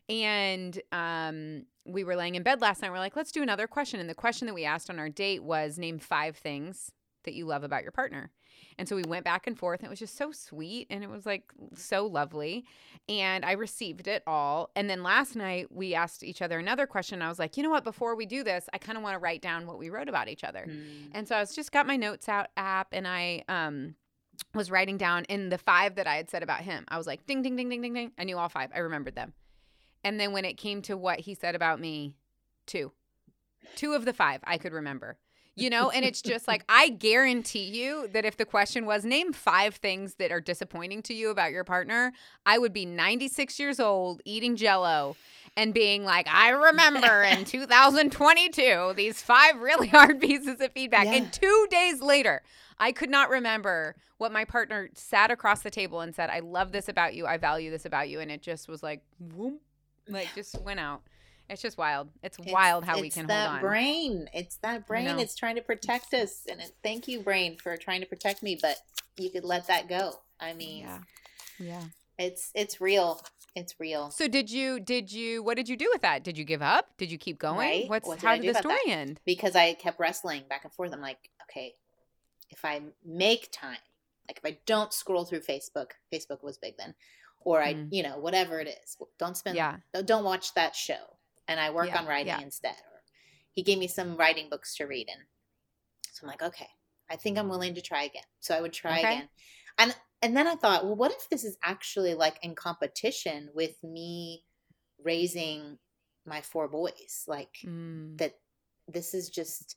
And um, we were laying in bed last night. We're like, let's do another question. And the question that we asked on our date was, name five things that you love about your partner. And so we went back and forth. And it was just so sweet. And it was like so lovely. And I received it all. And then last night we asked each other another question. I was like, you know what? Before we do this, I kind of want to write down what we wrote about each other. Hmm. And so I was just got my notes out app, and I um was writing down in the five that I had said about him. I was like, ding, ding, ding, ding, ding, ding. I knew all five. I remembered them. And then when it came to what he said about me, two. Two of the five I could remember. You know, and it's just like, I guarantee you that if the question was, name five things that are disappointing to you about your partner, I would be ninety-six years old eating Jell-O and being like, I remember in two thousand twenty-two, these five really hard pieces of feedback. Yeah. And two days later, I could not remember what my partner sat across the table and said, I love this about you. I value this about you. And it just was like, whoop, like just went out. It's just wild. It's, It's- wild how we it's can that hold on. brain. It's that brain. know. It's trying to protect us. And it, thank you, brain, for trying to protect me. But you could let that go. I mean, Yeah. Yeah. it's it's real. It's real. So did you, did you, what did you do with that? Did you give up? Did you keep going? Right. What's, What did how I did do the about story that? end? Because I kept wrestling back and forth. I'm like, okay, if I make time, like if I don't scroll through Facebook, Facebook was big then, or I, Mm. you know, whatever it is, don't spend, Yeah. don't watch that show. And I work Yeah, on writing yeah. instead. Or he gave me some writing books to read in. So I'm like, okay, I think I'm willing to try again. So I would try Okay. again. And and then I thought, well, what if this is actually like in competition with me raising my four boys? Like Mm. that this is just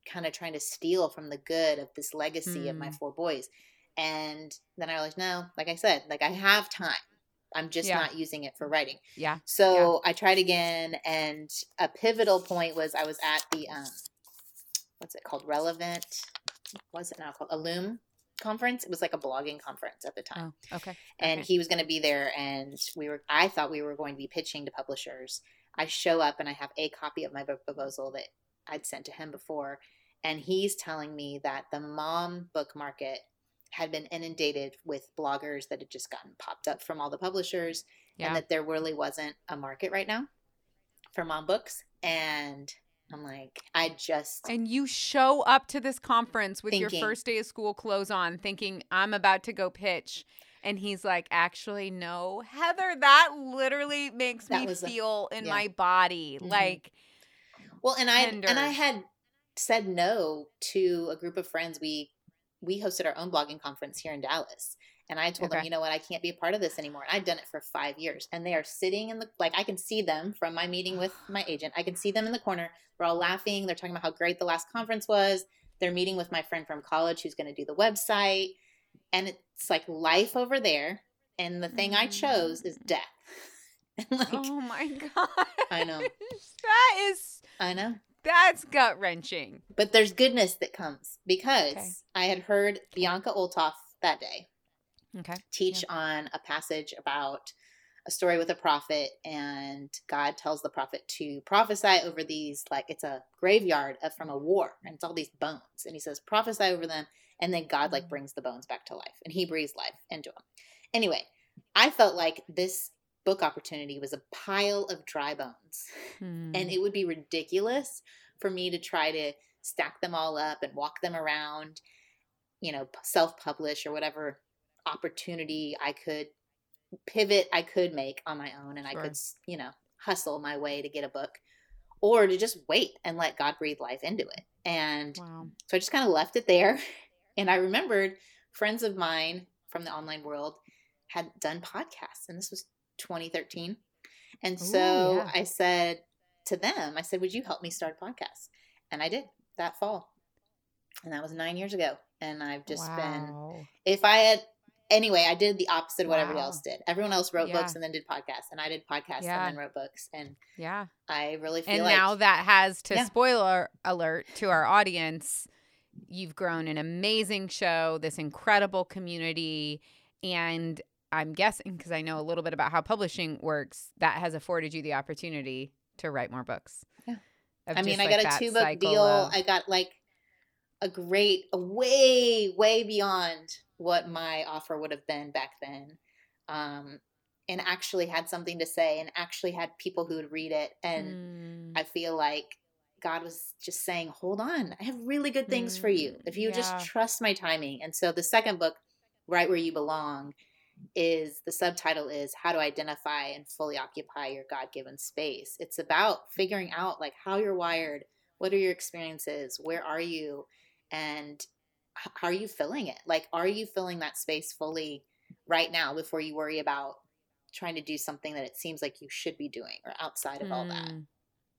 kind of trying to steal from the good of this legacy Mm. of my four boys. And then I realized, no, like I said, like I have time. I'm just Yeah. not using it for writing. Yeah. So I tried again, and a pivotal point was I was at the, um, what's it called? Relevant, what's it now called? Illume conference. It was like a blogging conference at the time. Oh, okay. And okay. he was going to be there, and we were, I thought we were going to be pitching to publishers. I show up and I have a copy of my book proposal that I'd sent to him before. And he's telling me that the mom book market had been inundated with bloggers that had just gotten popped up from all the publishers, Yeah. and that there really wasn't a market right now for mom books. And I'm like, I just, And you show up to this conference with your Thinking- first day of school clothes on, thinking, I'm about to go pitch. And he's like, actually, no, Heather, that literally makes That me was a- feel in yeah. my body. Mhm. Like, well, and I, tender. and I had said no to a group of friends. We, we hosted our own blogging conference here in Dallas. And I told them, Okay. you know what, I can't be a part of this anymore. And I'd done it for five years. And they are sitting in the, like, I can see them from my meeting with my agent. I can see them in the corner. We're all laughing. They're talking about how great the last conference was. They're meeting with my friend from college who's going to do the website. And it's like life over there. And the thing I chose is death. And like, oh my God. I know. That is, I know. that's gut wrenching. But there's goodness that comes because Okay. I had heard Bianca Olthoff that day Okay. teach on a passage about a story with a prophet, and God tells the prophet to prophesy over these, like it's a graveyard of, from a war, and it's all these bones, and he says prophesy over them, and then God like brings the bones back to life, and he breathes life into them. Anyway, I felt like this book opportunity was a pile of dry bones, Hmm. and it would be ridiculous for me to try to stack them all up and walk them around, you know, self-publish or whatever opportunity I could pivot I could make on my own, and Sure. I could, you know, hustle my way to get a book, or to just wait and let God breathe life into it. And Wow. so I just kind of left it there. And I remembered friends of mine from the online world had done podcasts, and this was twenty thirteen. And so Ooh, yeah. I said to them, I said, would you help me start a podcast? And I did that fall. And that was nine years ago. And I've just been, Wow. if I had, anyway, I did the opposite of what everybody Wow. else did. Everyone else wrote Yeah. books and then did podcasts, and I did podcasts Yeah. and then wrote books. And Yeah. I really feel And like now that has, to Yeah. spoiler alert to our audience, you've grown an amazing show, this incredible community, and I'm guessing, because I know a little bit about how publishing works, that has afforded you the opportunity to write more books. Yeah. Of I mean, just, I like, got a that two book cycle deal. of- I got like a great, a way, way beyond what my offer would have been back then. Um, and actually had something to say, and actually had people who would read it. And Mm, I feel like God was just saying, hold on, I have really good things for you if you Mm, yeah. just trust my timing. And so the second book, Right Where You Belong, is the subtitle is How to Identify and Fully Occupy Your God-Given Space. It's about figuring out like how you're wired, what are your experiences, where are you, and h- how are you filling it? Like, are you filling that space fully right now before you worry about trying to do something that it seems like you should be doing or outside of all that? Mm.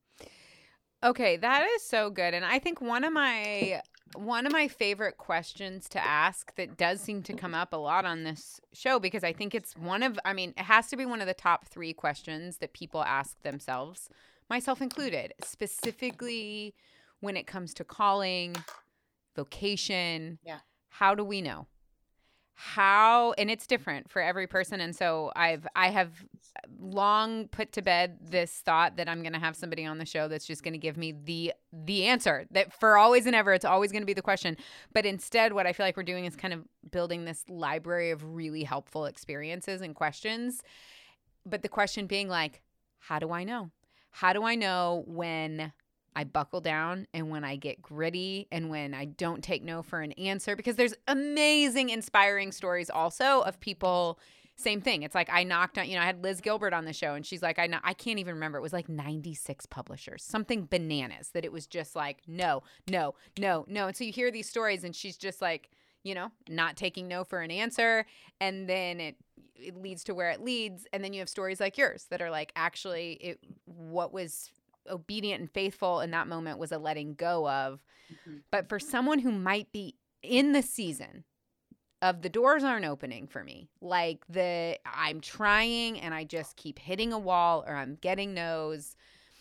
Okay, that is so good. And I think one of my one of my favorite questions to ask that does seem to come up a lot on this show, because I think it's one of, I mean, it has to be one of the top three questions that people ask themselves, myself included, specifically when it comes to calling, vocation. Yeah. How do we know? How, and it's different for every person. And so I've, I have long put to bed this thought that I'm going to have somebody on the show that's just going to give me the, the answer, that for always and ever, it's always going to be the question. But instead, what I feel like we're doing is kind of building this library of really helpful experiences and questions. But the question being like, how do I know? How do I know when I buckle down and when I get gritty and when I don't take no for an answer? Because there's amazing, inspiring stories also of people. Same thing. It's like I knocked on, you know, I had Liz Gilbert on the show, and she's like, I know, I can't even remember. It was like ninety-six publishers, something bananas, that it was just like, no, no, no, no. And so you hear these stories, and she's just like, you know, not taking no for an answer. And then it, it leads to where it leads. And then you have stories like yours that are like, actually, it, what was obedient and faithful in that moment was a letting go of. Mm-hmm. But for someone who might be in the season of the doors aren't opening for me, like the I'm trying and I just keep hitting a wall or I'm getting no's,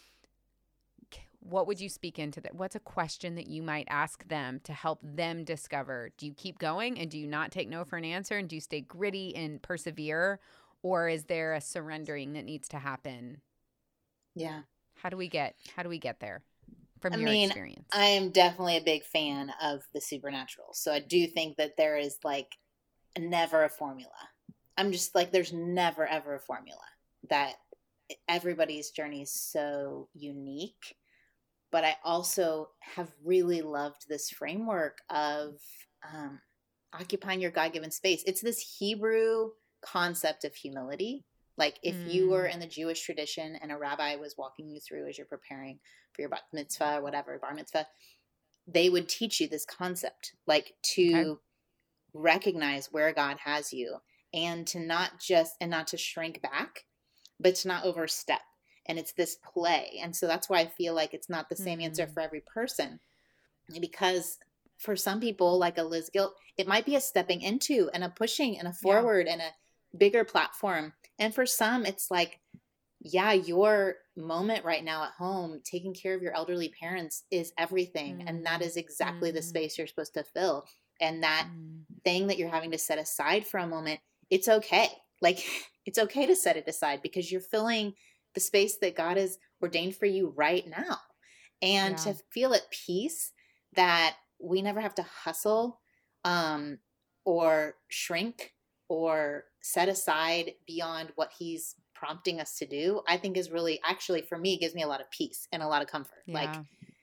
what would you speak into that? What's a question that you might ask them to help them discover? Do you keep going and do you not take no for an answer? And do you stay gritty and persevere? Or is there a surrendering that needs to happen? Yeah. How do we get, how do we get there from I your mean, experience? I am definitely a big fan of the supernatural. So I do think that there is like never a formula. I'm just like, there's never, ever a formula. That everybody's journey is so unique. But I also have really loved this framework of um, occupying your God-given space. It's this Hebrew concept of humility. Like if Mm. you were in the Jewish tradition and a rabbi was walking you through as you're preparing for your bat mitzvah or whatever, bar mitzvah, they would teach you this concept, like to Okay. recognize where God has you and to not just, and not to shrink back, but to not overstep. And it's this play. And so that's why I feel like it's not the same answer Mm. for every person. Because for some people, like a Liz Gilt, it might be a stepping into and a pushing and a forward and a bigger platform. And for some, it's like, yeah, your moment right now at home, taking care of your elderly parents is everything. And that is exactly the Mm. space you're supposed to fill. And that Mm. thing that you're having to set aside for a moment, it's okay. Like, it's okay to set it aside because you're filling the space that God has ordained for you right now. And Yeah. to feel at peace that we never have to hustle um, or shrink or set aside beyond what he's prompting us to do, I think is really, actually for me, gives me a lot of peace and a lot of comfort. Yeah. Like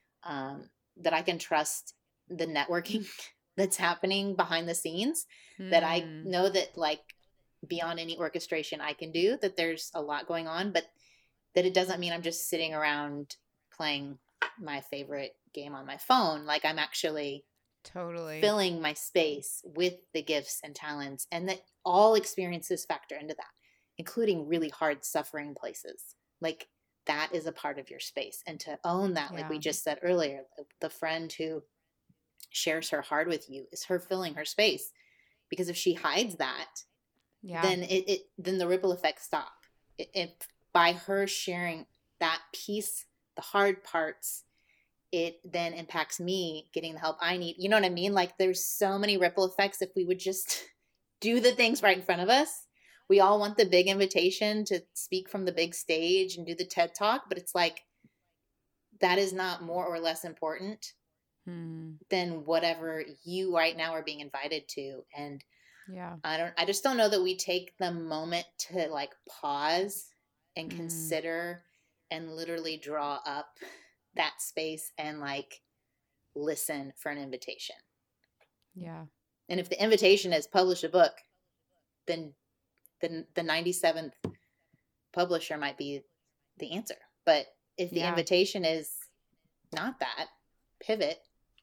um, that I can trust the networking that's happening behind the scenes, that I Mm. know that like beyond any orchestration I can do, that there's a lot going on, but that it doesn't mean I'm just sitting around playing my favorite game on my phone. Like I'm actually Totally. filling my space with the gifts and talents, and that all experiences factor into that, including really hard suffering places. Like that is a part of your space. And to own that, like we Yeah. just said earlier, the friend who shares her heart with you is her filling her space. Because if she hides that, Yeah. then it, it then the ripple effects stop. It, it by her sharing that piece, the hard parts, it then impacts me getting the help I need. You know what I mean? Like there's so many ripple effects if we would just do the things right in front of us. We all want the big invitation to speak from the big stage and do the TED Talk, but it's like that is not more or less important Mm. than whatever you right now are being invited to. And Yeah. I don't, I just don't know that we take the moment to like pause and Mm. consider and literally draw up that space and like listen for an invitation. Yeah. And if the invitation is publish a book, then then the ninety-seventh publisher might be the answer. But if the Yeah. invitation is not that, pivot.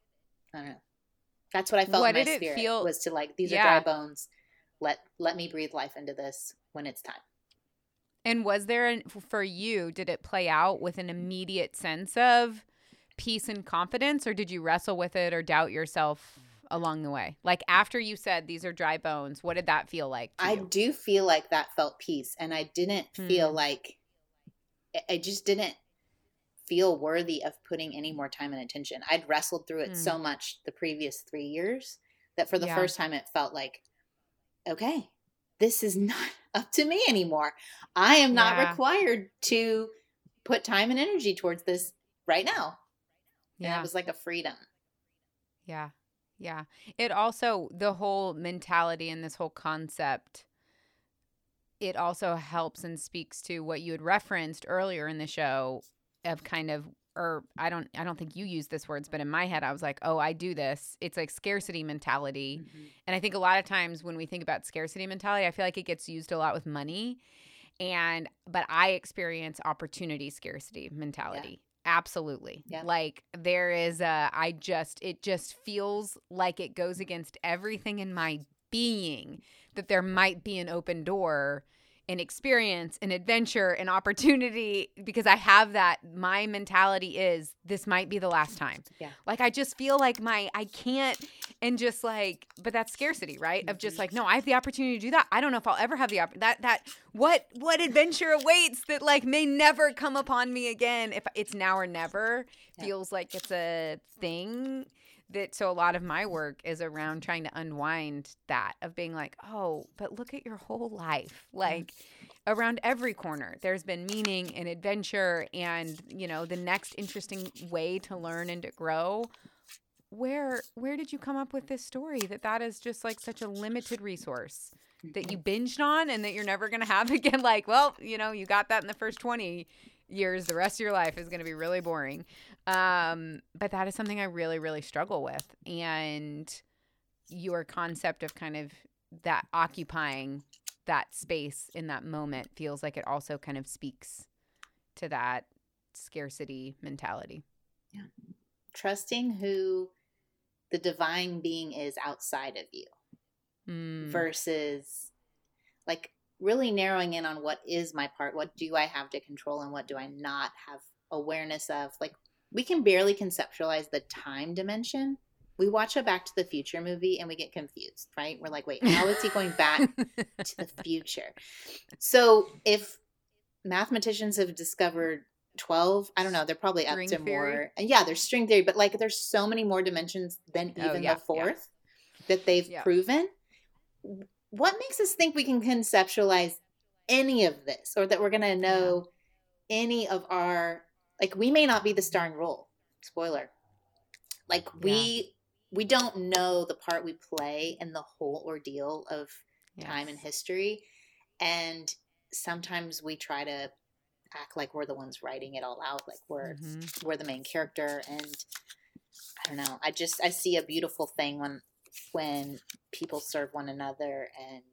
I don't know. That's what I felt What in my did it spirit feel- was to like, these Yeah. are dry bones. Let let me breathe life into this when it's time. And was there, an, for you, did it play out with an immediate sense of peace and confidence, or did you wrestle with it or doubt yourself along the way? Like after you said these are dry bones, what did that feel like to I you? do feel like that felt peace, and I didn't feel Hmm. like I- I just didn't feel worthy of putting any more time and attention. I'd wrestled through it Hmm. so much the previous three years that for the Yeah. first time it felt like, okay, this is not up to me anymore. I am not Yeah. required to put time and energy towards this right now. And Yeah. it was like a freedom. Yeah. Yeah. It also, the whole mentality and this whole concept, it also helps and speaks to what you had referenced earlier in the show of kind of, or I don't, I don't think you used this words, but in my head, I was like, oh, I do this. It's like scarcity mentality. Mm-hmm. And I think a lot of times when we think about scarcity mentality, I feel like it gets used a lot with money. And, but I experience opportunity scarcity mentality. Absolutely. Yeah. Like there is a, I just, it just feels like it goes against everything in my being that there might be an open door and experience and adventure and opportunity, because I have that. My mentality is this might be the last time. Yeah. Like I just feel like my I can't and just like but that's scarcity, right? Of just like, no, I have the opportunity to do that. I don't know if I'll ever have the op- that that what what adventure awaits that like may never come upon me again. If it's now or never, Yeah. feels like it's a thing. That so a lot of my work is around trying to unwind that of being like, oh, but look at your whole life. Like around every corner, there's been meaning and adventure and, you know, the next interesting way to learn and to grow. Where where did you come up with this story that that is just like such a limited resource that you binged on and that you're never going to have again? Like, well, you know, you got that in the first twenty years. The rest of your life is going to be really boring. Um, but that is something I really, really struggle with. And your concept of kind of that occupying that space in that moment feels like it also kind of speaks to that scarcity mentality. Yeah. Trusting who the divine being is outside of you Mm. versus like really narrowing in on what is my part. What do I have to control and what do I not have awareness of? Like, we can barely conceptualize the time dimension. We watch a Back to the Future movie and we get confused, right? We're like, wait, how is he going back to the future? So if mathematicians have discovered twelve, I don't know, they're probably up String to theory? more. And yeah, there's string theory, but like there's so many more dimensions than Oh, even yeah, the fourth that they've Yeah. proven. What makes us think we can conceptualize any of this or that we're going to know any of our, like, we may not be the starring role. Spoiler. Like, we we don't know the part we play in the whole ordeal of Yes. time and history. And sometimes we try to act like we're the ones writing it all out, like we're Mhm. we're the main character. And I don't know. I just I see a beautiful thing when when people serve one another and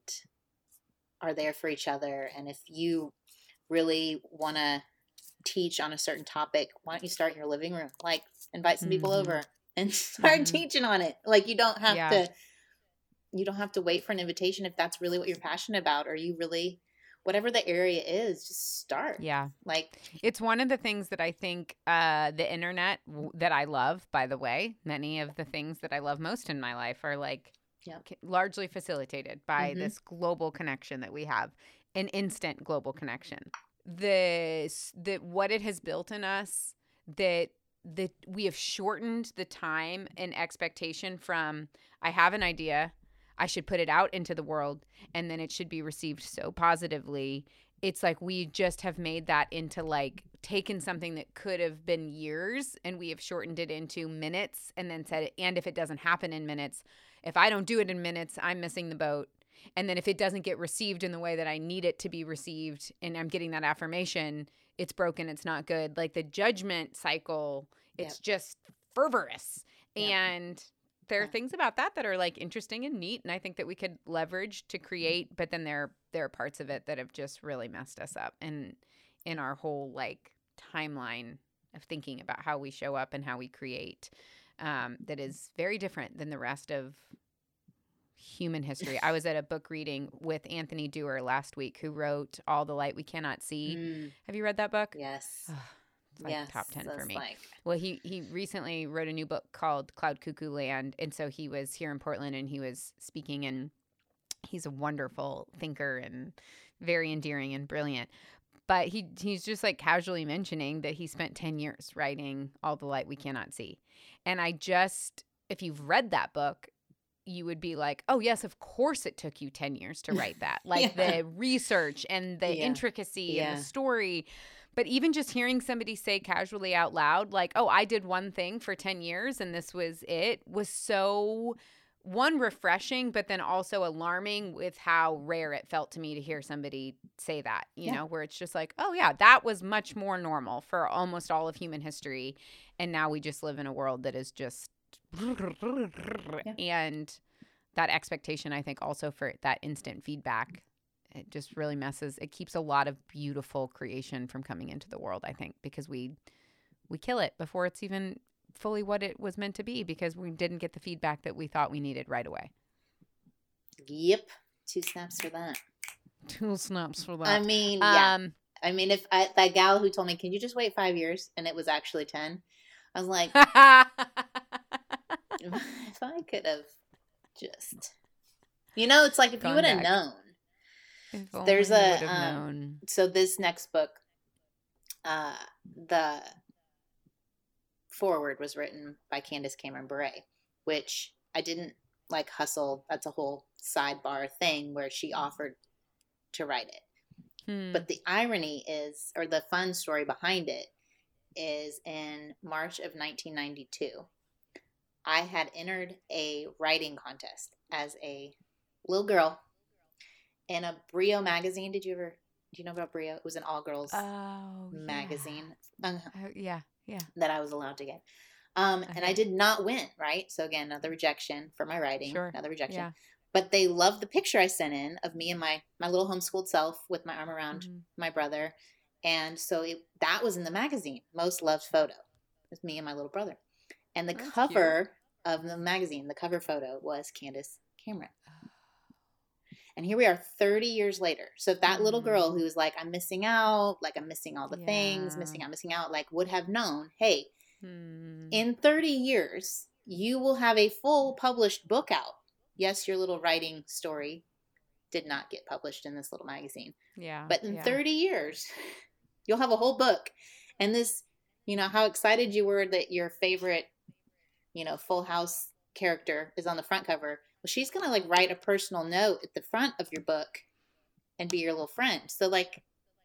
are there for each other. And if you really want to teach on a certain topic, why don't you start in your living room? Like, invite some people Mhm. over and start Mhm. teaching on it. Like, you don't have Yeah. to you don't have to wait for an invitation if that's really what you're passionate about, or you really, whatever the area is, just start. Yeah. Like, It's one of the things that I think uh, the internet w- that I love, by the way, many of the things that I love most in my life are like Yep. c- largely facilitated by Mhm. this global connection that we have, an instant global connection. The, s- the what it has built in us, that that we have shortened the time and expectation from I have an idea, I should put it out into the world, and then it should be received so positively. It's like we just have made that into like taken something that could have been years and we have shortened it into minutes and then said, and if it doesn't happen in minutes, if I don't do it in minutes, I'm missing the boat. And then if it doesn't get received in the way that I need it to be received and I'm getting that affirmation, it's broken, it's not good. Like the judgment cycle, it's Yep. just fervorous. Yep. And there are Yeah. things about that that are like interesting and neat, and I think that we could leverage to create. But then there there are parts of it that have just really messed us up, and in our whole like timeline of thinking about how we show up and how we create, um, that is very different than the rest of human history. I was at a book reading with Anthony Dewar last week, who wrote All the Light We Cannot See. Mm, Have you read that book? yes. It's like Yes. top ten for That's me. Like, Well, he he recently wrote a new book called Cloud Cuckoo Land, and so he was here in Portland and he was speaking, and he's a wonderful thinker and very endearing and brilliant. But he he's just like casually mentioning that he spent ten years writing All the Light We Cannot See. And I just, if you've read that book, you would be like, oh, yes, of course it took you ten years to write that. Like Yeah. the research and the Yeah. intricacy and Yeah. the story. But even just hearing somebody say casually out loud, like, oh, I did one thing for ten years and this was it, was so, one, refreshing, but then also alarming with how rare it felt to me to hear somebody say that, you Yeah. know, where it's just like, oh, yeah, that was much more normal for almost all of human history. And now we just live in a world that is just, and that expectation, I think, also for that instant feedback, it just really messes, it keeps a lot of beautiful creation from coming into the world, I think, because we we kill it before it's even fully what it was meant to be, because we didn't get the feedback that we thought we needed right away. Yep. Two snaps for that. Two snaps for that. I mean, yeah. Um, I mean, if I, that gal who told me, can you just wait five years? And it was actually ten. I was like, if I could have just, you know, it's like if Gone you would have back. known. If only There's you a, would have um, known. So this next book, uh, the foreword was written by Candace Cameron Bure, which I didn't like hustle. That's a whole sidebar thing where she offered to write it. Hmm. But the irony is, or the fun story behind it is in March of nineteen ninety-two, I had entered a writing contest as a little girl in a Brio magazine. Did you ever, do you know about Brio? It was an all girls Oh, magazine yeah. Uh, yeah, yeah. that I was allowed to get. Um, and I Okay. did not win, right? So again, another rejection for my writing, Sure. another rejection. Yeah. But they loved the picture I sent in of me and my, my little homeschooled self with my arm around Mhm. my brother. And so it, that was in the magazine, most loved photo. It was me and my little brother. And the That's cover of the magazine, the cover photo was Candace Cameron. And here we are thirty years later. So if that little girl who was like, I'm missing out, like I'm missing all the things, Yeah. missing out, missing out, like would have known, hey, Hmm. in thirty years, you will have a full published book out. Yes, your little writing story did not get published in this little magazine. Yeah. But in yeah. thirty years, you'll have a whole book. And this, you know, how excited you were that your favorite, you know, Full House character is on the front cover. Well, she's going to like write a personal note at the front of your book and be your little friend. So like,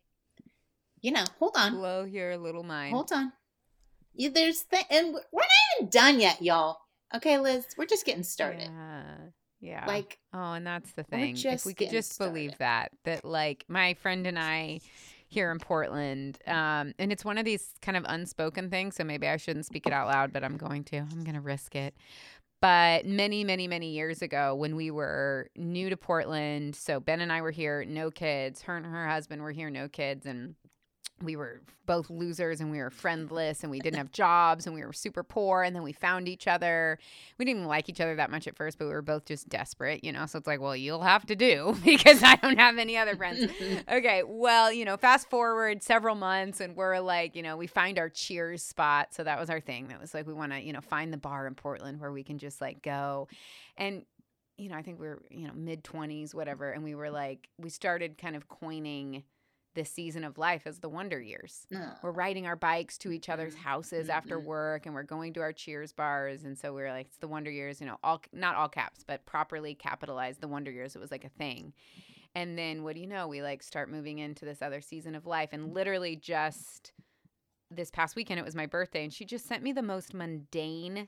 you know, hold on. blow your little mind. Hold on. You, there's th- and we're not even done yet, y'all. Okay, Liz, we're just getting started. Yeah. Yeah. Like, oh, and that's the we're thing. If just we could getting just believe started. that, that like my friend and I here in Portland, um, and it's one of these kind of unspoken things. So maybe I shouldn't speak it out loud, but I'm going to. I'm going to risk it. But many, many, many years ago when we were new to Portland, so Ben and I were here, no kids. Her and her husband were here, no kids. And we were both losers and we were friendless and we didn't have jobs and we were super poor. And then we found each other. We didn't even like each other that much at first, but we were both just desperate, you know? So it's like, well, you'll have to do because I don't have any other friends. Okay. Well, you know, fast forward several months and we're like, you know, we find our Cheers spot. So that was our thing. That was like, we want to, you know, find the bar in Portland where we can just like go. And, you know, I think we were, you know, mid twenties, whatever. And we were like, we started kind of coining this season of life as the Wonder Years. No. We're riding our bikes to each other's houses Mm-mm. after work and we're going to our Cheers bars. And so we were like, it's the Wonder Years, you know, all, not all caps, but properly capitalized the Wonder Years. It was like a thing. And then what do you know? We like start moving into this other season of life. And literally just this past weekend, it was my birthday. And she just sent me the most mundane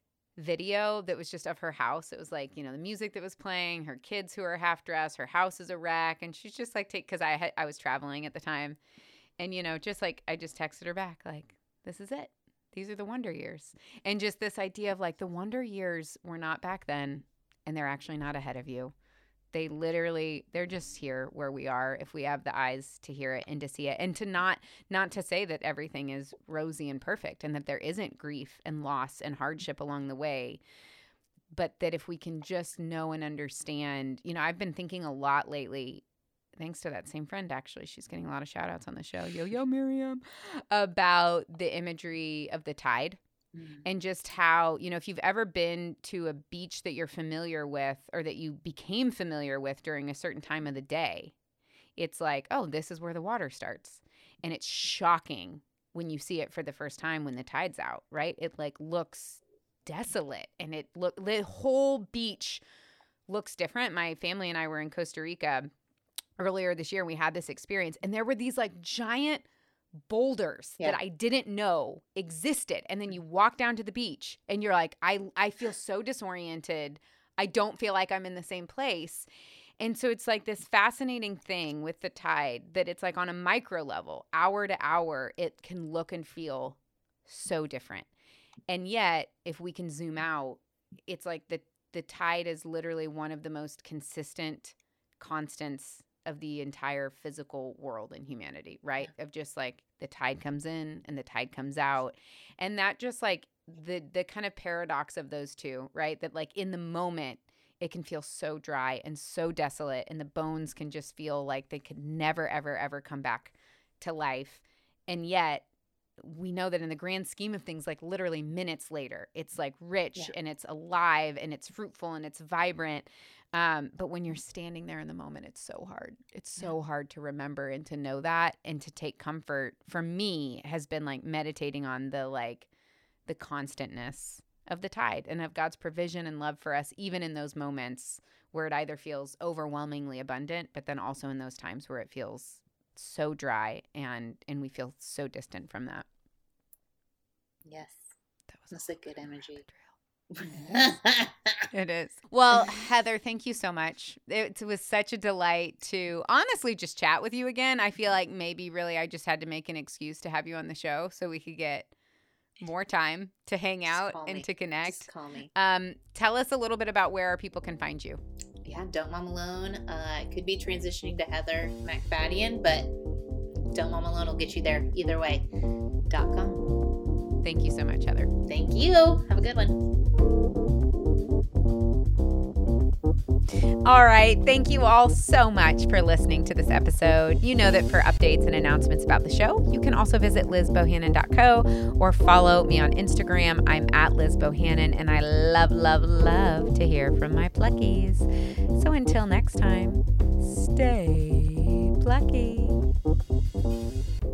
video that was just of her house. It was like, you know, the music that was playing, her kids who are half dressed, her house is a wreck. And she's just like, take, cause I had, I was traveling at the time. And, you know, just like, I just texted her back, like, this is it. These are the Wonder Years. And just this idea of like the Wonder Years were not back then and they're actually not ahead of you. They literally, they're just here where we are if we have the eyes to hear it and to see it. And to not, not to say that everything is rosy and perfect and that there isn't grief and loss and hardship along the way. But that if we can just know and understand, you know, I've been thinking a lot lately, thanks to that same friend, actually, she's getting a lot of shout outs on the show, yo, yo, Miriam, about the imagery of the tide. And just how, you know, if you've ever been to a beach that you're familiar with or that you became familiar with during a certain time of the day, it's like, oh, this is where the water starts. And it's shocking when you see it for the first time when the tide's out, right? It like looks desolate and it look the whole beach looks different. My family and I were in Costa Rica earlier this year and we had this experience and there were these like giant boulders Yeah. that I didn't know existed. And then you walk down to the beach and you're like, I, I feel so disoriented. I don't feel like I'm in the same place. And so it's like this fascinating thing with the tide that it's like on a micro level, hour to hour, it can look and feel so different. And yet, if we can zoom out, it's like the, the tide is literally one of the most consistent constants of the entire physical world and humanity, right? Yeah. Of just like the tide comes in and the tide comes out. And that just like the the kind of paradox of those two, right? That like in the moment, it can feel so dry and so desolate, and the bones can just feel like they could never, ever, ever come back to life. And yet we know that in the grand scheme of things, like literally minutes later, it's like rich yeah. and it's alive and it's fruitful and it's vibrant. Um, but when you're standing there in the moment, it's so hard. It's so yeah. hard to remember and to know that and to take comfort. For me, has been like meditating on the like the constantness of the tide and of God's provision and love for us, even in those moments where it either feels overwhelmingly abundant, but then also in those times where it feels so dry and and we feel so distant from that. Yes, that was that's a good imagery. It is. Well, Heather, thank you so much. It was such a delight to honestly just chat with you again. I feel like maybe really I just had to make an excuse to have you on the show so we could get more time to hang out and me. to connect. Just call me. Um, tell us a little bit about where our people can find you. Yeah, Don't Mom Alone. Uh, it could be transitioning to Heather MacFadyen, but Don't Mom Alone will get you there either way. Dot com. Thank you so much, Heather. Thank you. Have a good one. All right. Thank you all so much for listening to this episode. You know that for updates and announcements about the show, you can also visit liz bohannon dot co or follow me on Instagram. I'm at Liz Bohannon, and I love, love, love to hear from my pluckies. So until next time, stay plucky.